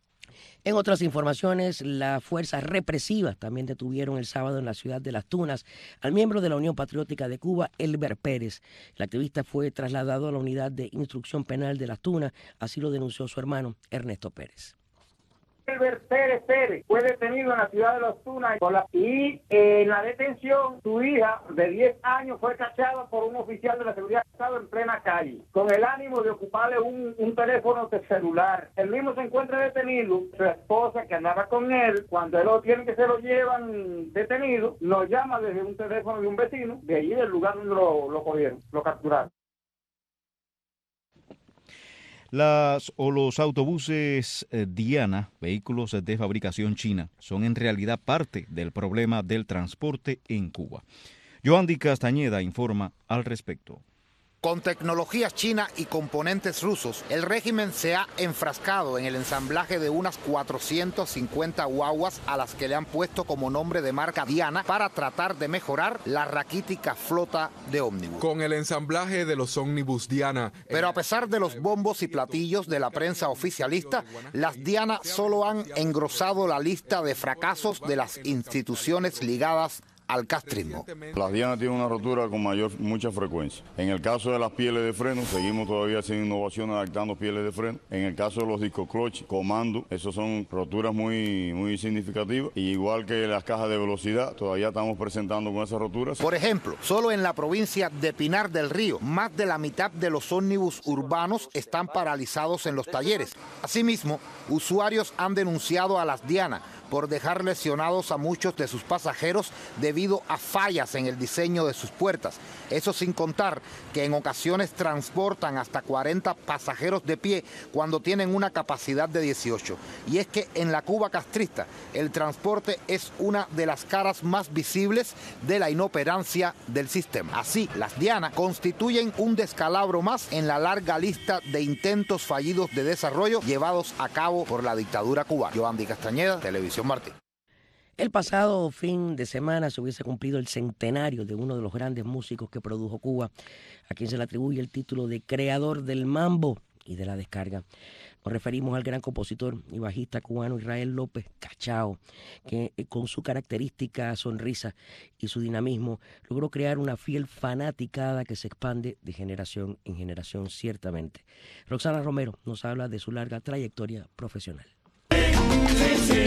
En otras informaciones, las fuerzas represivas también detuvieron el sábado en la ciudad de Las Tunas al miembro de la Unión Patriótica de Cuba, Elber Pérez. El activista fue trasladado a la unidad de instrucción penal de Las Tunas, así lo denunció su hermano Ernesto Pérez. Elber Pérez Pérez fue detenido en la ciudad de Las Tunas y eh, en la detención su hija de diez años fue cachada por un oficial de la seguridad del Estado en plena calle con el ánimo de ocuparle un, un teléfono de celular. El mismo se encuentra detenido, su esposa que andaba con él, cuando él lo tienen que se lo llevan detenido, lo llama desde un teléfono de un vecino de allí del lugar donde lo, lo cogieron, lo capturaron. Las o los autobuses eh, Diana, vehículos de fabricación china, son en realidad parte del problema del transporte en Cuba. Yoandi Castañeda informa al respecto. Con tecnologías chinas y componentes rusos, el régimen se ha enfrascado en el ensamblaje de unas cuatrocientas cincuenta guaguas a las que le han puesto como nombre de marca Diana para tratar de mejorar la raquítica flota de ómnibus. Con el ensamblaje de los ómnibus Diana. Pero a pesar de los bombos y platillos de la prensa oficialista, las Diana solo han engrosado la lista de fracasos de las instituciones ligadas al castrismo. Las Diana tienen una rotura con mayor mucha frecuencia. En el caso de las pieles de freno, seguimos todavía haciendo innovaciones adaptando pieles de freno. En el caso de los discos clutch, comando, esos son roturas muy, muy significativas. Y igual que las cajas de velocidad, todavía estamos presentando con esas roturas. Por ejemplo, solo en la provincia de Pinar del Río, más de la mitad de los ómnibus urbanos están paralizados en los talleres. Asimismo, usuarios han denunciado a las Diana por dejar lesionados a muchos de sus pasajeros debido a fallas en el diseño de sus puertas. Eso sin contar que en ocasiones transportan hasta cuarenta pasajeros de pie cuando tienen una capacidad de dieciocho. Y es que en la Cuba castrista el transporte es una de las caras más visibles de la inoperancia del sistema. Así, las Diana constituyen un descalabro más en la larga lista de intentos fallidos de desarrollo llevados a cabo por la dictadura cubana. Yoandi Castañeda, Televisión Martín. El pasado fin de semana se hubiese cumplido el centenario de uno de los grandes músicos que produjo Cuba, a quien se le atribuye el título de creador del mambo y de la descarga. Nos referimos al gran compositor y bajista cubano Israel López Cachao, que con su característica sonrisa y su dinamismo logró crear una fiel fanaticada que se expande de generación en generación, ciertamente. Roxana Romero nos habla de su larga trayectoria profesional. Sí, sí.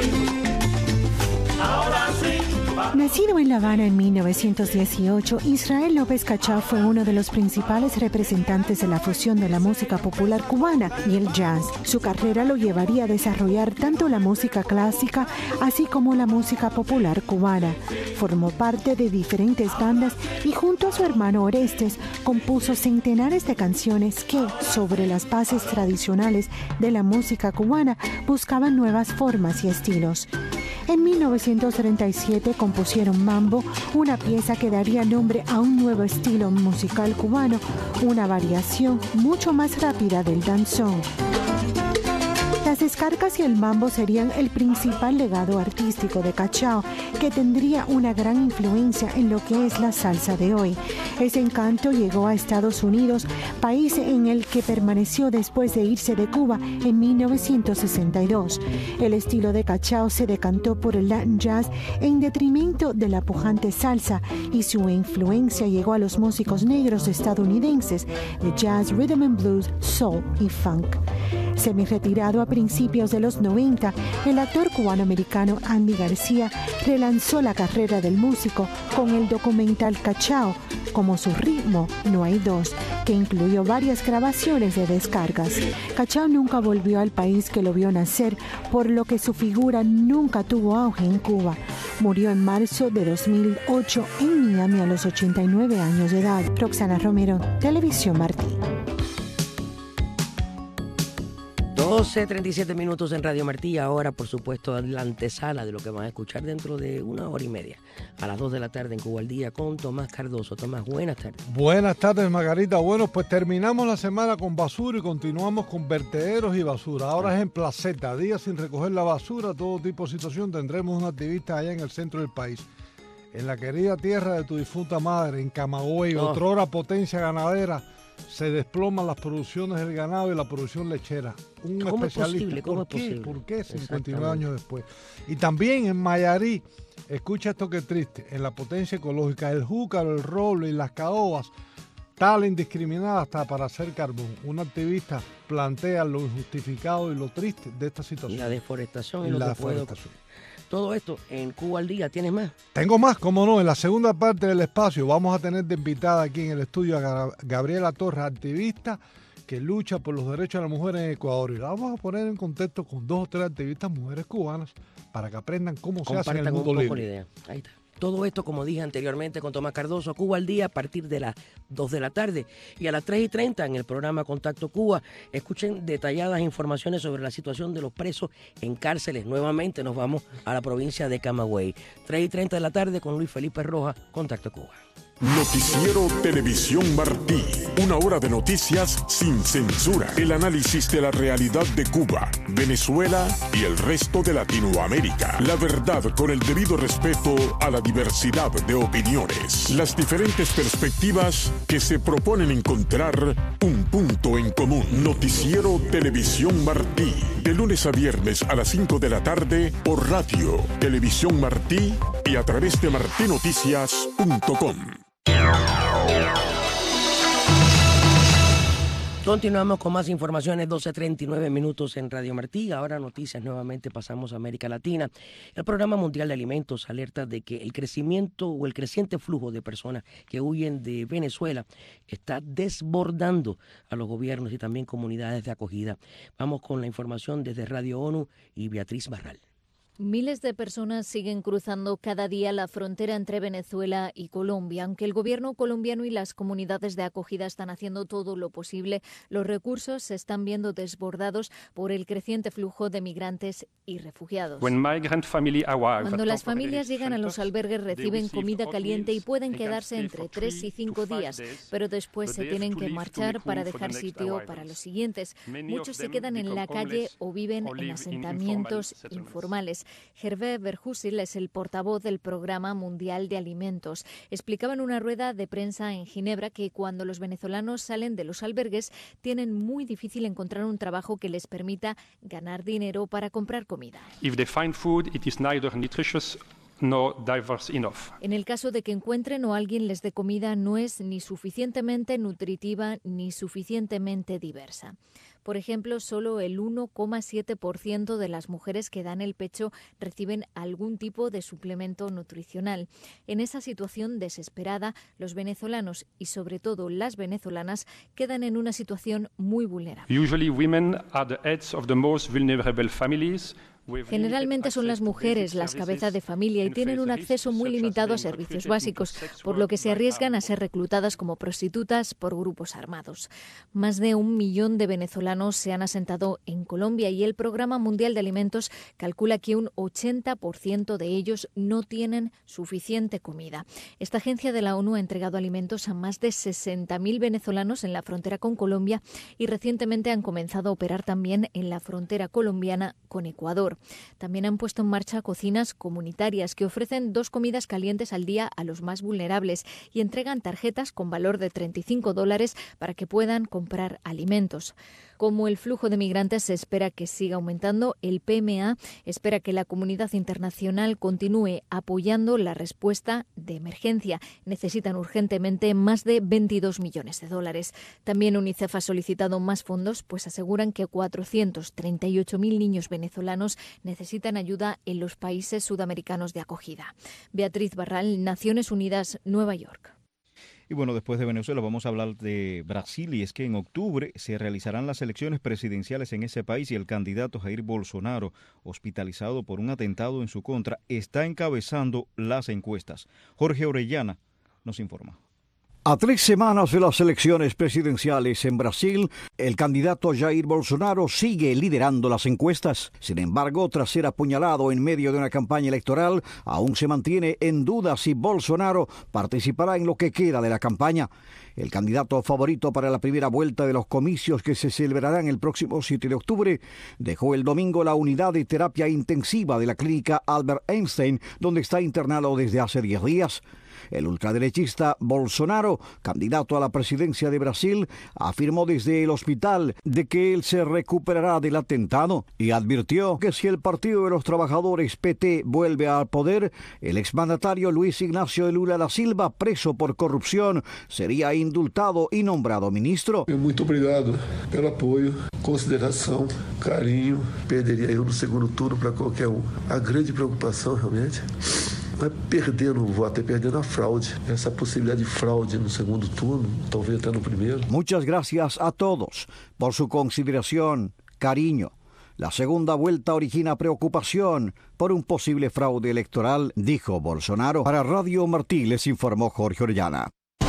Ahora sí. Nacido en La Habana en mil novecientos dieciocho, Israel López Cachao fue uno de los principales representantes de la fusión de la música popular cubana y el jazz. Su carrera lo llevaría a desarrollar tanto la música clásica así como la música popular cubana. Formó parte de diferentes bandas y junto a su hermano Orestes compuso centenares de canciones que, sobre las bases tradicionales de la música cubana, buscaban nuevas formas y estilos. En mil novecientos treinta y siete compusieron Mambo, una pieza que daría nombre a un nuevo estilo musical cubano, una variación mucho más rápida del danzón. Las descargas y el mambo serían el principal legado artístico de Cachao, que tendría una gran influencia en lo que es la salsa de hoy. Ese encanto llegó a Estados Unidos, país en el que permaneció después de irse de Cuba en mil novecientos sesenta y dos. El estilo de Cachao se decantó por el Latin jazz en detrimento de la pujante salsa, y su influencia llegó a los músicos negros estadounidenses de jazz, rhythm and blues, soul y funk. Semi-retirado a principios de los noventa, el actor cubano-americano Andy García relanzó la carrera del músico con el documental Cachao, como su ritmo no hay dos, que incluyó varias grabaciones de descargas. Cachao nunca volvió al país que lo vio nacer, por lo que su figura nunca tuvo auge en Cuba. Murió en marzo de dos mil ocho en Miami a los ochenta y nueve años de edad. Roxana Romero, Televisión Martín. doce treinta y siete minutos en Radio Martí. Ahora, por supuesto, la antesala de lo que van a escuchar dentro de una hora y media, a las dos de la tarde en Cuba al Día, con Tomás Cardoso. Tomás, buenas tardes. Buenas tardes, Margarita. Bueno, pues terminamos la semana con basura y continuamos con vertederos y basura. Ahora es en Placeta, días sin recoger la basura, todo tipo de situación. Tendremos un activista allá en el centro del país, en la querida tierra de tu difunta madre, en Camagüey, oh. otrora potencia ganadera. Se desploman las producciones del ganado y la producción lechera. Un ¿Cómo especialista. Es posible? ¿Cómo ¿Por, es qué? posible? ¿Por qué cincuenta y nueve años después? Y también en Mayarí, escucha esto que triste, en la potencia ecológica, el júcaro, el roble y las caobas, tal indiscriminada hasta para hacer carbón. Un activista plantea lo injustificado y lo triste de esta situación. Y la deforestación y, y lo la que puede ocurrir. Todo esto en Cuba al Día. ¿Tienes más? Tengo más, cómo no. En la segunda parte del espacio vamos a tener de invitada aquí en el estudio a Gabriela Torres, activista que lucha por los derechos de la mujer en Ecuador. Y la vamos a poner en contexto con dos o tres activistas mujeres cubanas para que aprendan cómo se hace en el mundo libre. La idea. Ahí está. Todo esto, como dije anteriormente, con Tomás Cardoso, Cuba al Día, a partir de las dos de la tarde. Y a las tres y treinta en el programa Contacto Cuba, escuchen detalladas informaciones sobre la situación de los presos en cárceles. Nuevamente nos vamos a la provincia de Camagüey. tres y treinta de la tarde con Luis Felipe Rojas, Contacto Cuba. Noticiero Televisión Martí. Una hora de noticias sin censura. El análisis de la realidad de Cuba, Venezuela y el resto de Latinoamérica. La verdad con el debido respeto a la diversidad de opiniones. Las diferentes perspectivas que se proponen encontrar un punto en común. Noticiero Televisión Martí. De lunes a viernes a las cinco de la tarde por radio, Televisión Martí y a través de martinoticias punto com. Continuamos con más informaciones, doce treinta y nueve minutos en Radio Martí. Ahora noticias, nuevamente pasamos a América Latina. El Programa Mundial de Alimentos alerta de que el crecimiento o el creciente flujo de personas que huyen de Venezuela está desbordando a los gobiernos y también comunidades de acogida. Vamos con la información desde Radio ONU y Beatriz Barral. Miles de personas siguen cruzando cada día la frontera entre Venezuela y Colombia. Aunque el gobierno colombiano y las comunidades de acogida están haciendo todo lo posible, los recursos se están viendo desbordados por el creciente flujo de migrantes y refugiados. Cuando las familias llegan a los albergues reciben comida caliente y pueden quedarse entre tres y cinco días, pero después se tienen que marchar para dejar sitio para los siguientes. Muchos se quedan en la calle o viven en asentamientos informales. Hervé Verhusil es el portavoz del Programa Mundial de Alimentos. Explicaba en una rueda de prensa en Ginebra que cuando los venezolanos salen de los albergues tienen muy difícil encontrar un trabajo que les permita ganar dinero para comprar comida. If they find food, it is neither nutritious no diverse enough. En el caso de que encuentren o alguien les dé comida, no es ni suficientemente nutritiva ni suficientemente diversa. Por ejemplo, solo el uno coma siete por ciento de las mujeres que dan el pecho reciben algún tipo de suplemento nutricional. En esa situación desesperada, los venezolanos y sobre todo las venezolanas quedan en una situación muy vulnerable. Usually women are the heads of the most vulnerable families. Generalmente son las mujeres las cabezas de familia y tienen un acceso muy limitado a servicios básicos, por lo que se arriesgan a ser reclutadas como prostitutas por grupos armados. Más de un millón de venezolanos se han asentado en Colombia y el Programa Mundial de Alimentos calcula que un ochenta por ciento de ellos no tienen suficiente comida. Esta agencia de la ONU ha entregado alimentos a más de sesenta mil venezolanos en la frontera con Colombia y recientemente han comenzado a operar también en la frontera colombiana con Ecuador. También han puesto en marcha cocinas comunitarias que ofrecen dos comidas calientes al día a los más vulnerables y entregan tarjetas con valor de treinta y cinco dólares para que puedan comprar alimentos. Como el flujo de migrantes se espera que siga aumentando, el P M A espera que la comunidad internacional continúe apoyando la respuesta de emergencia. Necesitan urgentemente más de veintidós millones de dólares. También UNICEF ha solicitado más fondos, pues aseguran que cuatrocientos treinta y ocho mil niños venezolanos necesitan ayuda en los países sudamericanos de acogida. Beatriz Barral, Naciones Unidas, Nueva York. Y bueno, después de Venezuela vamos a hablar de Brasil, y es que en octubre se realizarán las elecciones presidenciales en ese país y el candidato Jair Bolsonaro, hospitalizado por un atentado en su contra, está encabezando las encuestas. Jorge Orellana nos informa. A tres semanas de las elecciones presidenciales en Brasil, el candidato Jair Bolsonaro sigue liderando las encuestas. Sin embargo, tras ser apuñalado en medio de una campaña electoral, aún se mantiene en duda si Bolsonaro participará en lo que queda de la campaña. El candidato favorito para la primera vuelta de los comicios que se celebrarán el próximo siete de octubre dejó el domingo la unidad de terapia intensiva de la clínica Albert Einstein, donde está internado desde hace diez días. El ultraderechista Bolsonaro, candidato a la presidencia de Brasil, afirmó desde el hospital de que él se recuperará del atentado y advirtió que si el Partido de los Trabajadores P T vuelve al poder, el exmandatario Luis Ignacio Lula da Silva, preso por corrupción, sería indultado y nombrado ministro. Muito obrigado pelo apoio, consideração, carinho. Perderia eu no segundo turno para qualquer um. A grande preocupação realmente não é perder no voto, é perder na fraude. Essa possibilidade de fraude no segundo turno, talvez até no primeiro. Muchas gracias a todos por su consideración, cariño. La segunda vuelta origina preocupación por un posible fraude electoral, dijo Bolsonaro. Para Radio Martí les informó Jorge Orellana.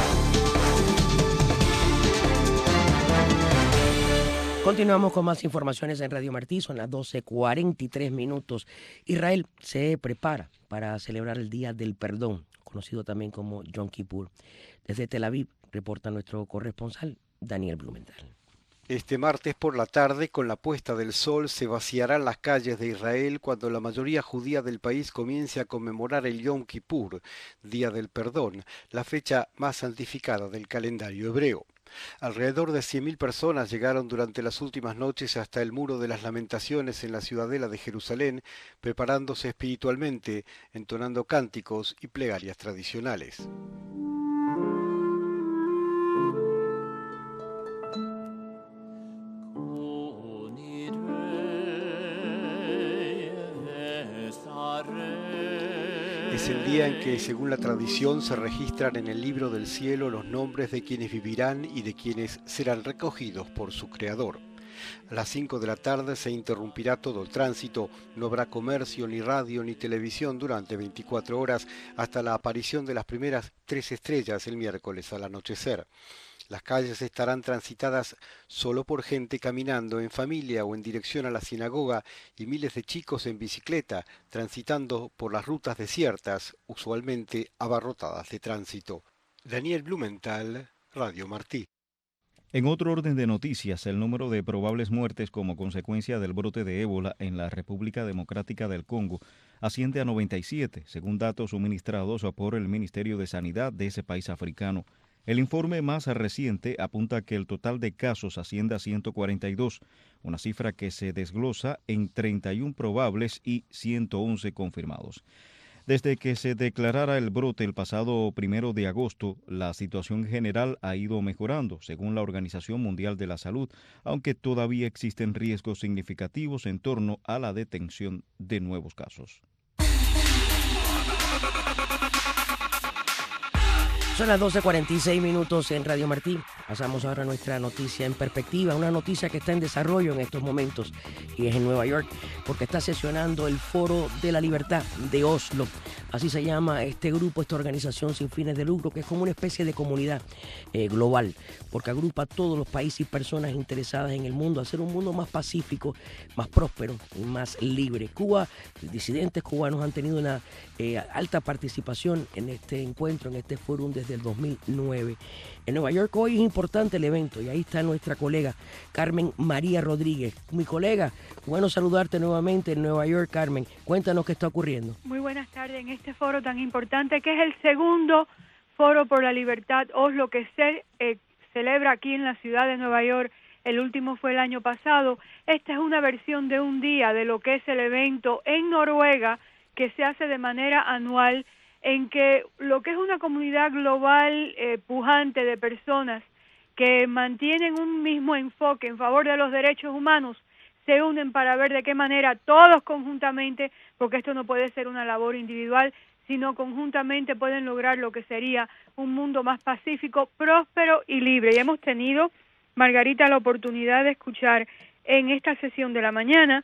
Continuamos con más informaciones en Radio Martí, son las doce cuarenta y tres minutos. Israel se prepara para celebrar el Día del Perdón, conocido también como Yom Kippur. Desde Tel Aviv reporta nuestro corresponsal Daniel Blumenthal. Este martes por la tarde, con la puesta del sol, se vaciarán las calles de Israel cuando la mayoría judía del país comience a conmemorar el Yom Kippur, Día del Perdón, la fecha más santificada del calendario hebreo. Alrededor de cien mil personas llegaron durante las últimas noches hasta el Muro de las Lamentaciones en la ciudadela de Jerusalén, preparándose espiritualmente, entonando cánticos y plegarias tradicionales. Es el día en que, según la tradición, se registran en el libro del cielo los nombres de quienes vivirán y de quienes serán recogidos por su Creador. A las cinco de la tarde se interrumpirá todo el tránsito. No habrá comercio, ni radio, ni televisión durante veinticuatro horas hasta la aparición de las primeras tres estrellas el miércoles al anochecer. Las calles estarán transitadas solo por gente caminando en familia o en dirección a la sinagoga y miles de chicos en bicicleta transitando por las rutas desiertas, usualmente abarrotadas de tránsito. Daniel Blumenthal, Radio Martí. En otro orden de noticias, el número de probables muertes como consecuencia del brote de ébola en la República Democrática del Congo asciende a noventa y siete, según datos suministrados por el Ministerio de Sanidad de ese país africano. El informe más reciente apunta que el total de casos asciende a ciento cuarenta y dos, una cifra que se desglosa en treinta y uno probables y ciento once confirmados. Desde que se declarara el brote el pasado primero de agosto, la situación general ha ido mejorando, según la Organización Mundial de la Salud, aunque todavía existen riesgos significativos en torno a la detección de nuevos casos. Son las doce cuarenta y seis minutos en Radio Martí. Pasamos ahora a nuestra noticia en perspectiva, una noticia que está en desarrollo en estos momentos y es en Nueva York, porque está sesionando el Foro de la Libertad de Oslo. Así se llama este grupo, esta organización sin fines de lucro, que es como una especie de comunidad eh, global, porque agrupa a todos los países y personas interesadas en el mundo a hacer un mundo más pacífico, más próspero y más libre. Cuba, disidentes cubanos han tenido una eh, alta participación en este encuentro, en este foro desde el dos mil nueve. En Nueva York hoy es importante el evento y ahí está nuestra colega Carmen María Rodríguez. Mi colega, bueno saludarte nuevamente en Nueva York, Carmen. Cuéntanos qué está ocurriendo. Muy buenas tardes en este foro tan importante que es el segundo Foro por la Libertad Oslo que se eh, celebra aquí en la ciudad de Nueva York. El último fue el año pasado. Esta es una versión de un día de lo que es el evento en Noruega que se hace de manera anual, en que lo que es una comunidad global eh, pujante de personas que mantienen un mismo enfoque en favor de los derechos humanos, se unen para ver de qué manera todos conjuntamente, porque esto no puede ser una labor individual, sino conjuntamente pueden lograr lo que sería un mundo más pacífico, próspero y libre. Y hemos tenido, Margarita, la oportunidad de escuchar en esta sesión de la mañana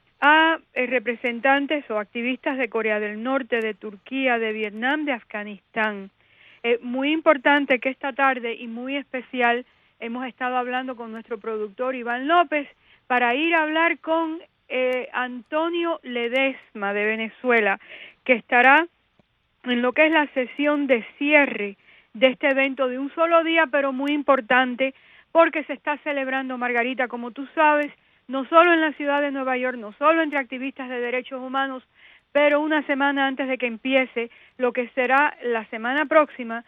a eh, representantes o activistas de Corea del Norte, de Turquía, de Vietnam, de Afganistán. Eh, muy importante que esta tarde y muy especial hemos estado hablando con nuestro productor Iván López para ir a hablar con eh, Antonio Ledesma de Venezuela, que estará en lo que es la sesión de cierre de este evento de un solo día, pero muy importante porque se está celebrando, Margarita, como tú sabes, no solo en la ciudad de Nueva York, no solo entre activistas de derechos humanos, pero una semana antes de que empiece lo que será la semana próxima,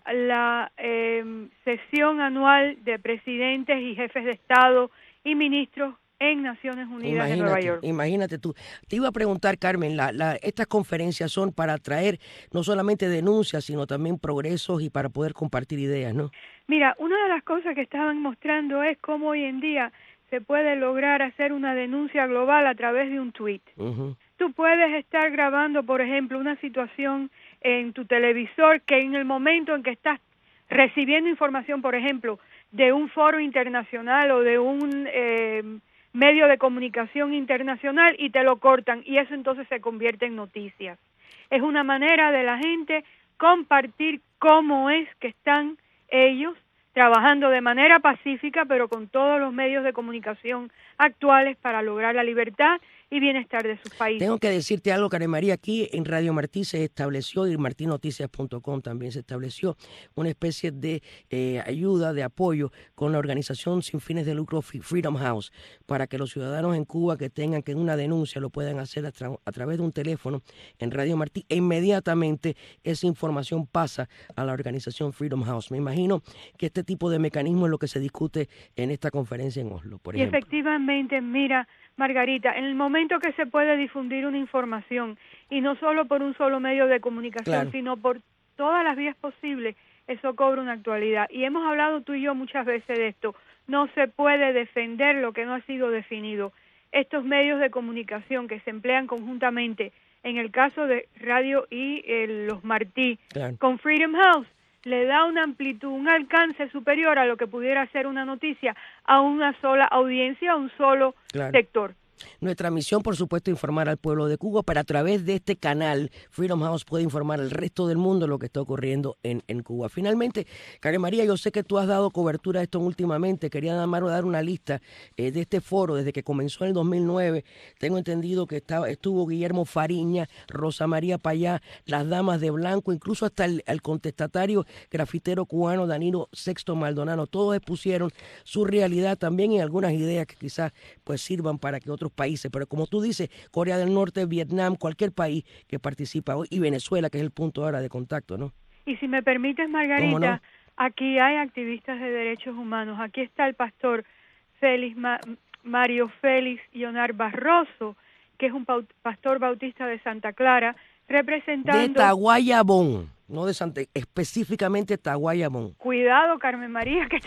la eh, sesión anual de presidentes y jefes de Estado y ministros en Naciones Unidas de Nueva York. Imagínate tú. Te iba a preguntar, Carmen, la, la, estas conferencias son para traer no solamente denuncias, sino también progresos y para poder compartir ideas, ¿no? Mira, una de las cosas que estaban mostrando es cómo hoy en día se puede lograr hacer una denuncia global a través de un tweet. Uh-huh. Tú puedes estar grabando, por ejemplo, una situación en tu televisor que en el momento en que estás recibiendo información, por ejemplo, de un foro internacional o de un eh, medio de comunicación internacional y te lo cortan y eso entonces se convierte en noticias. Es una manera de la gente compartir cómo es que están ellos trabajando de manera pacífica, pero con todos los medios de comunicación actuales para lograr la libertad y bienestar de sus países. Tengo que decirte algo, Karen María, aquí en Radio Martí se estableció, y martí noticias punto com también se estableció, una especie de eh, ayuda, de apoyo con la organización sin fines de lucro Freedom House, para que los ciudadanos en Cuba que tengan que una denuncia lo puedan hacer a, tra a través de un teléfono en Radio Martí, e inmediatamente esa información pasa a la organización Freedom House. Me imagino que este tipo de mecanismo es lo que se discute en esta conferencia en Oslo, por ejemplo. Y efectivamente, mira, Margarita, en el momento que se puede difundir una información, y no solo por un solo medio de comunicación, claro, sino por todas las vías posibles, eso cobra una actualidad. Y hemos hablado tú y yo muchas veces de esto. No se puede defender lo que no ha sido definido. Estos medios de comunicación que se emplean conjuntamente, en el caso de Radio y eh, los Martí, claro, con Freedom House, le da una amplitud, un alcance superior a lo que pudiera ser una noticia a una sola audiencia, a un solo claro. sector. Nuestra misión, por supuesto, informar al pueblo de Cuba, pero a través de este canal, Freedom House puede informar al resto del mundo lo que está ocurriendo en, en Cuba. Finalmente, Karen María, yo sé que tú has dado cobertura a esto últimamente. Quería nada más dar una lista eh, de este foro desde que comenzó en el dos mil nueve. Tengo entendido que estaba, estuvo Guillermo Fariña, Rosa María Payá, las Damas de Blanco, incluso hasta el, el contestatario grafitero cubano Danilo Sexto Maldonado. Todos expusieron su realidad también y algunas ideas que quizás pues sirvan para que otros países, pero como tú dices, Corea del Norte, Vietnam, cualquier país que participa hoy, y Venezuela, que es el punto ahora de contacto, ¿no? Y si me permites, Margarita, no? aquí hay activistas de derechos humanos. Aquí está el pastor Félix Ma- Mario Félix Leonard Barroso, que es un pastor bautista de Santa Clara, representando... De Taguayabón, no de Santa, específicamente Taguayabón. Cuidado, Carmen María, que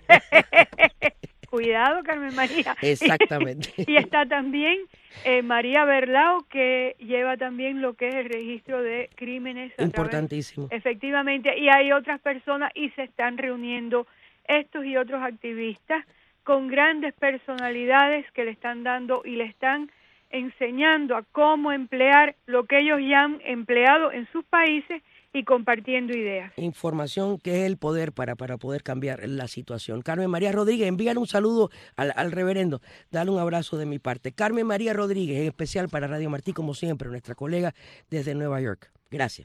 Cuidado, Carmen María. Exactamente. Y está también eh, María Berlao, que lleva también lo que es el registro de crímenes. Importantísimo. Través, efectivamente, y hay otras personas y se están reuniendo estos y otros activistas con grandes personalidades que le están dando y le están enseñando a cómo emplear lo que ellos ya han empleado en sus países y compartiendo ideas. Información que es el poder para, para poder cambiar la situación. Carmen María Rodríguez, envíale un saludo al, al reverendo, dale un abrazo de mi parte. Carmen María Rodríguez, en especial para Radio Martí, como siempre, nuestra colega desde Nueva York. Gracias.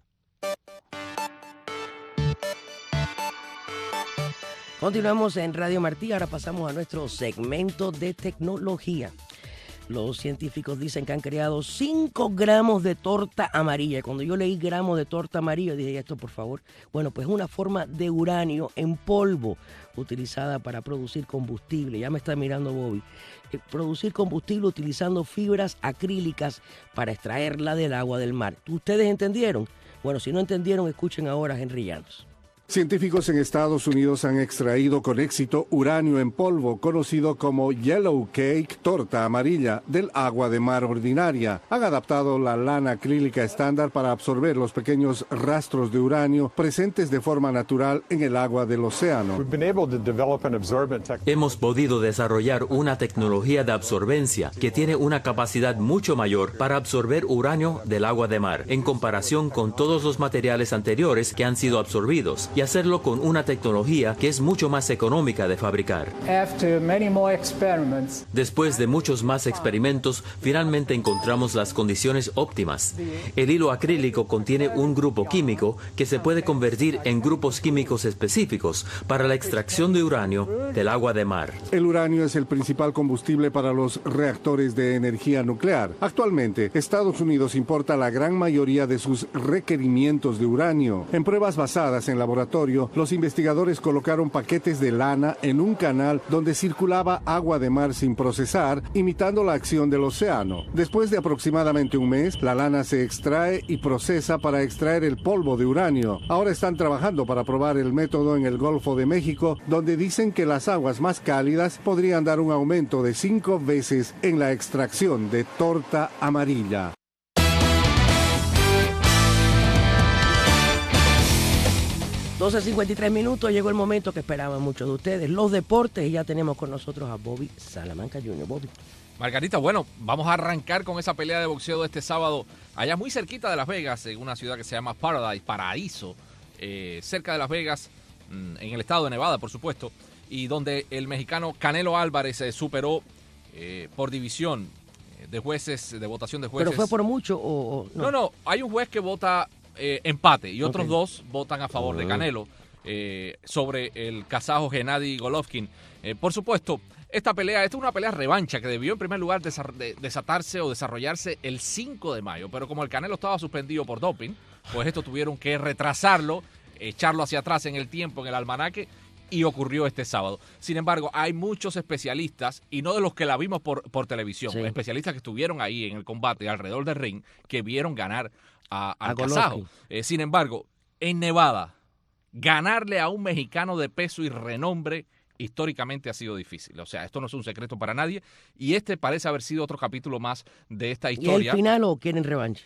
Continuamos en Radio Martí, ahora pasamos a nuestro segmento de tecnología. Los científicos dicen que han creado cinco gramos de torta amarilla. Cuando yo leí gramos de torta amarilla, dije, esto por favor. Bueno, pues una forma de uranio en polvo utilizada para producir combustible. Ya me está mirando Bobby. Eh, producir combustible utilizando fibras acrílicas para extraerla del agua del mar. ¿Ustedes entendieron? Bueno, si no entendieron, escuchen ahora a Henry Llanos. Científicos en Estados Unidos han extraído con éxito uranio en polvo, conocido como yellow cake, torta amarilla, del agua de mar ordinaria. Han adaptado la lana acrílica estándar para absorber los pequeños rastros de uranio presentes de forma natural en el agua del océano. Hemos podido desarrollar una tecnología de absorbencia que tiene una capacidad mucho mayor para absorber uranio del agua de mar, en comparación con todos los materiales anteriores que han sido absorbidos, y hacerlo con una tecnología que es mucho más económica de fabricar. Después de muchos más experimentos, finalmente encontramos las condiciones óptimas. El hilo acrílico contiene un grupo químico que se puede convertir en grupos químicos específicos para la extracción de uranio del agua de mar. El uranio es el principal combustible para los reactores de energía nuclear. Actualmente, Estados Unidos importa la gran mayoría de sus requerimientos de uranio. En pruebas basadas en laboratorios, los investigadores colocaron paquetes de lana en un canal donde circulaba agua de mar sin procesar, imitando la acción del océano. Después de aproximadamente un mes, la lana se extrae y procesa para extraer el polvo de uranio. Ahora están trabajando para probar el método en el Golfo de México, donde dicen que las aguas más cálidas podrían dar un aumento de cinco veces en la extracción de torta amarilla. doce cincuenta y tres minutos, llegó el momento que esperaban muchos de ustedes, los deportes, y ya tenemos con nosotros a Bobby Salamanca junior Bobby. Margarita, bueno, vamos a arrancar con esa pelea de boxeo de este sábado, allá muy cerquita de Las Vegas, en una ciudad que se llama Paradise, Paraíso, eh, cerca de Las Vegas, en el estado de Nevada, por supuesto, y donde el mexicano Canelo Álvarez eh, superó eh, por división de jueces, de votación de jueces. ¿Pero fue por mucho o, o no? No, no, hay un juez que vota Eh, empate y otros okay. dos votan a favor uh-huh. de Canelo eh, sobre el kazajo Gennady Golovkin. Eh, por supuesto, esta pelea, esta es una pelea revancha que debió en primer lugar desa- de- desatarse o desarrollarse el cinco de mayo, pero como el Canelo estaba suspendido por doping, pues esto tuvieron que retrasarlo, echarlo hacia atrás en el tiempo, en el almanaque, y ocurrió este sábado. Sin embargo, hay muchos especialistas, y no de los que la vimos por, por televisión, sí. especialistas que estuvieron ahí en el combate alrededor del ring, que vieron ganar a, al kazajo. Eh, sin embargo, en Nevada, ganarle a un mexicano de peso y renombre históricamente ha sido difícil. O sea, esto no es un secreto para nadie, y este parece haber sido otro capítulo más de esta historia. ¿Y el final o quieren revancha?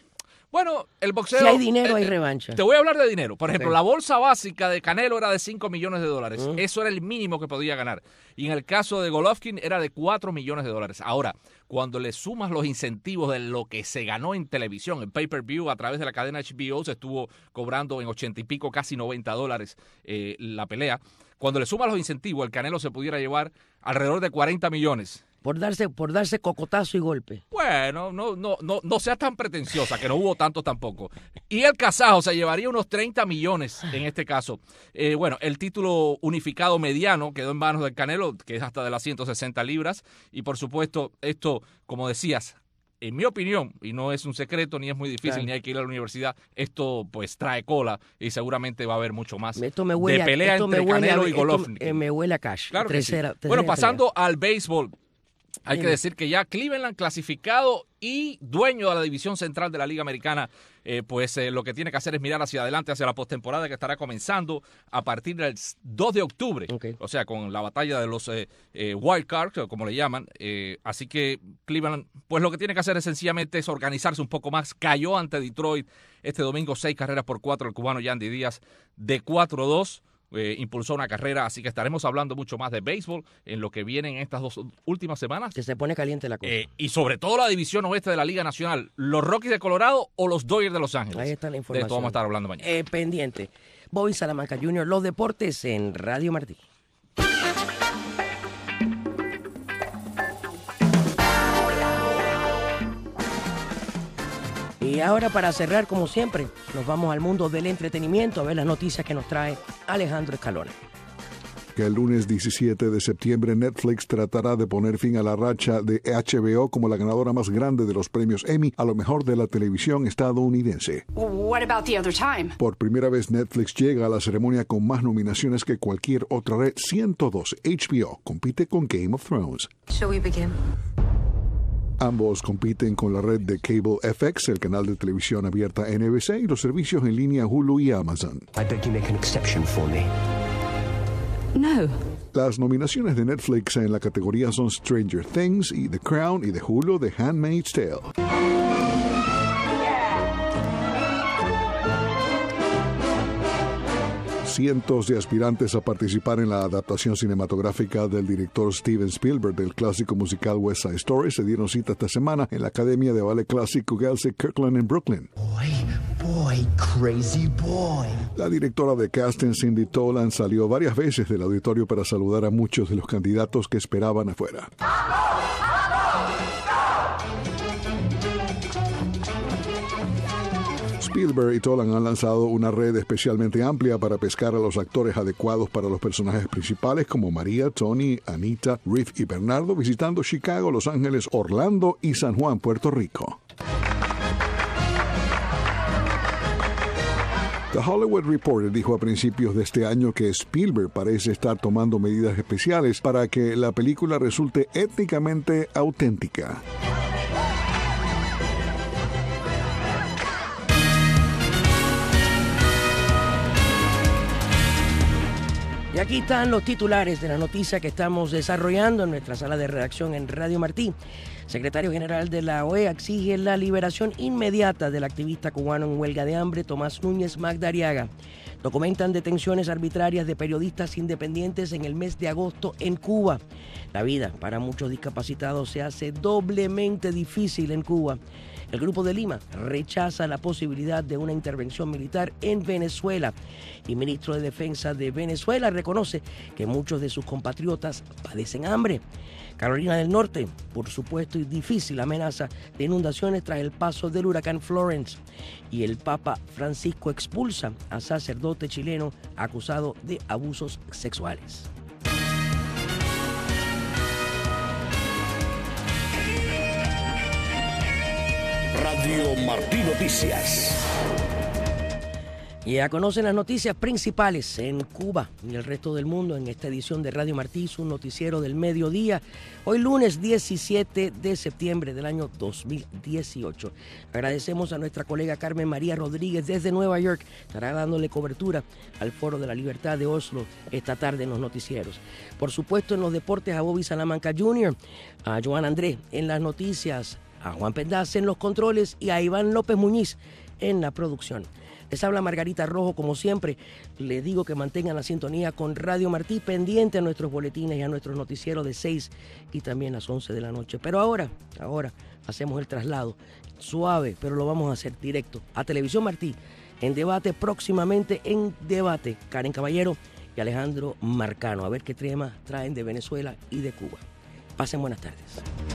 Bueno, el boxeo... Si hay dinero, eh, hay revancha. Te voy a hablar de dinero. Por ejemplo, Sí. la bolsa básica de Canelo era de cinco millones de dólares. Mm. Eso era el mínimo que podía ganar. Y en el caso de Golovkin era de cuatro millones de dólares. Ahora, cuando le sumas los incentivos de lo que se ganó en televisión, en pay-per-view, a través de la cadena H B O, se estuvo cobrando en ochenta y pico, casi noventa dólares eh, la pelea. Cuando le sumas los incentivos, el Canelo se pudiera llevar alrededor de cuarenta millones. Por darse, por darse cocotazo y golpe. Bueno, no, no, no, no sea tan pretenciosa, que no hubo tantos tampoco. Y el kazajo se llevaría unos treinta millones en este caso. Eh, bueno, el título unificado mediano quedó en manos del Canelo, que es hasta de las ciento sesenta libras. Y por supuesto, esto, como decías, en mi opinión, y no es un secreto, ni es muy difícil, Claro. ni hay que ir a la universidad, esto pues trae cola y seguramente va a haber mucho más Esto me huele de a- pelea esto me entre huele a- Canelo y esto, Golovkin. eh, me huele a cash. Claro que Tercera- sí. tercera Bueno, pelea. pasando al béisbol, hay Dime. que decir que ya Cleveland clasificado y dueño de la división central de la Liga Americana, eh, pues eh, lo que tiene que hacer es mirar hacia adelante, hacia la postemporada que estará comenzando a partir del dos de octubre, o sea, con la batalla de los eh, eh, wild cards, como le llaman. Eh, así que Cleveland, pues lo que tiene que hacer es sencillamente es organizarse un poco más. Cayó ante Detroit este domingo, seis carreras por cuatro, el cubano Yandy Díaz de cuatro dos. Eh, impulsó una carrera, así que estaremos hablando mucho más de béisbol en lo que vienen en estas dos últimas semanas. Que se pone caliente la cosa. Eh, y sobre todo la división oeste de la Liga Nacional, los Rockies de Colorado o los Dodgers de Los Ángeles. Ahí está la De información. esto vamos a estar hablando mañana. Eh, pendiente. Bobby Salamanca junior, los deportes en Radio Martí. Y ahora, para cerrar, como siempre, nos vamos al mundo del entretenimiento a ver las noticias que nos trae Alejandro Escalona. Que el lunes diecisiete de septiembre Netflix tratará de poner fin a la racha de H B O como la ganadora más grande de los premios Emmy a lo mejor de la televisión estadounidense. What about the other time? Por primera vez Netflix llega a la ceremonia con más nominaciones que cualquier otra red. ciento dos. H B O compite con Game of Thrones. Shall we begin? Ambos compiten con la red de Cable F X, el canal de televisión abierta N B C y los servicios en línea Hulu y Amazon. I beg you make an exception for me. No. Las nominaciones de Netflix en la categoría son Stranger Things y The Crown, y de Hulu The Handmaid's Tale. Cientos de aspirantes a participar en la adaptación cinematográfica del director Steven Spielberg del clásico musical West Side Story se dieron cita esta semana en la Academia de Ballet Clásico Kelsey Kirkland en Brooklyn. Boy, crazy boy. La directora de casting Cindy Tolan salió varias veces del auditorio para saludar a muchos de los candidatos que esperaban afuera. Spielberg y Tolan han lanzado una red especialmente amplia para pescar a los actores adecuados para los personajes principales como María, Tony, Anita, Riff y Bernardo, visitando Chicago, Los Ángeles, Orlando y San Juan, Puerto Rico. The Hollywood Reporter dijo a principios de este año que Spielberg parece estar tomando medidas especiales para que la película resulte étnicamente auténtica. Y aquí están los titulares de la noticia que estamos desarrollando en nuestra sala de redacción en Radio Martí. Secretario General de la O E A exige la liberación inmediata del activista cubano en huelga de hambre Tomás Núñez Magdariaga. Documentan detenciones arbitrarias de periodistas independientes en el mes de agosto en Cuba. La vida para muchos discapacitados se hace doblemente difícil en Cuba. El Grupo de Lima rechaza la posibilidad de una intervención militar en Venezuela. Y el ministro de Defensa de Venezuela reconoce que muchos de sus compatriotas padecen hambre. Carolina del Norte, por supuesto, y difícil amenaza de inundaciones tras el paso del huracán Florence. Y el Papa Francisco expulsa a sacerdote chileno acusado de abusos sexuales. Radio Martí Noticias. Y ya conocen las noticias principales en Cuba y el resto del mundo en esta edición de Radio Martí, su noticiero del mediodía. Hoy lunes diecisiete de septiembre del año dos mil dieciocho. Agradecemos a nuestra colega Carmen María Rodríguez desde Nueva York. Estará dándole cobertura al Foro de la Libertad de Oslo esta tarde en los noticieros. Por supuesto, en los deportes a Bobby Salamanca junior, a Joan Andrés en las noticias, a Juan Pendas en los controles y a Iván López Muñiz en la producción. Les habla Margarita Rojo, como siempre. Les digo que mantengan la sintonía con Radio Martí, pendiente a nuestros boletines y a nuestros noticieros de seis y también a las once de la noche. Pero ahora, ahora hacemos el traslado suave, pero lo vamos a hacer directo a Televisión Martí, en debate próximamente en Debate. Karen Caballero y Alejandro Marcano, a ver qué temas traen de Venezuela y de Cuba. Pasen buenas tardes.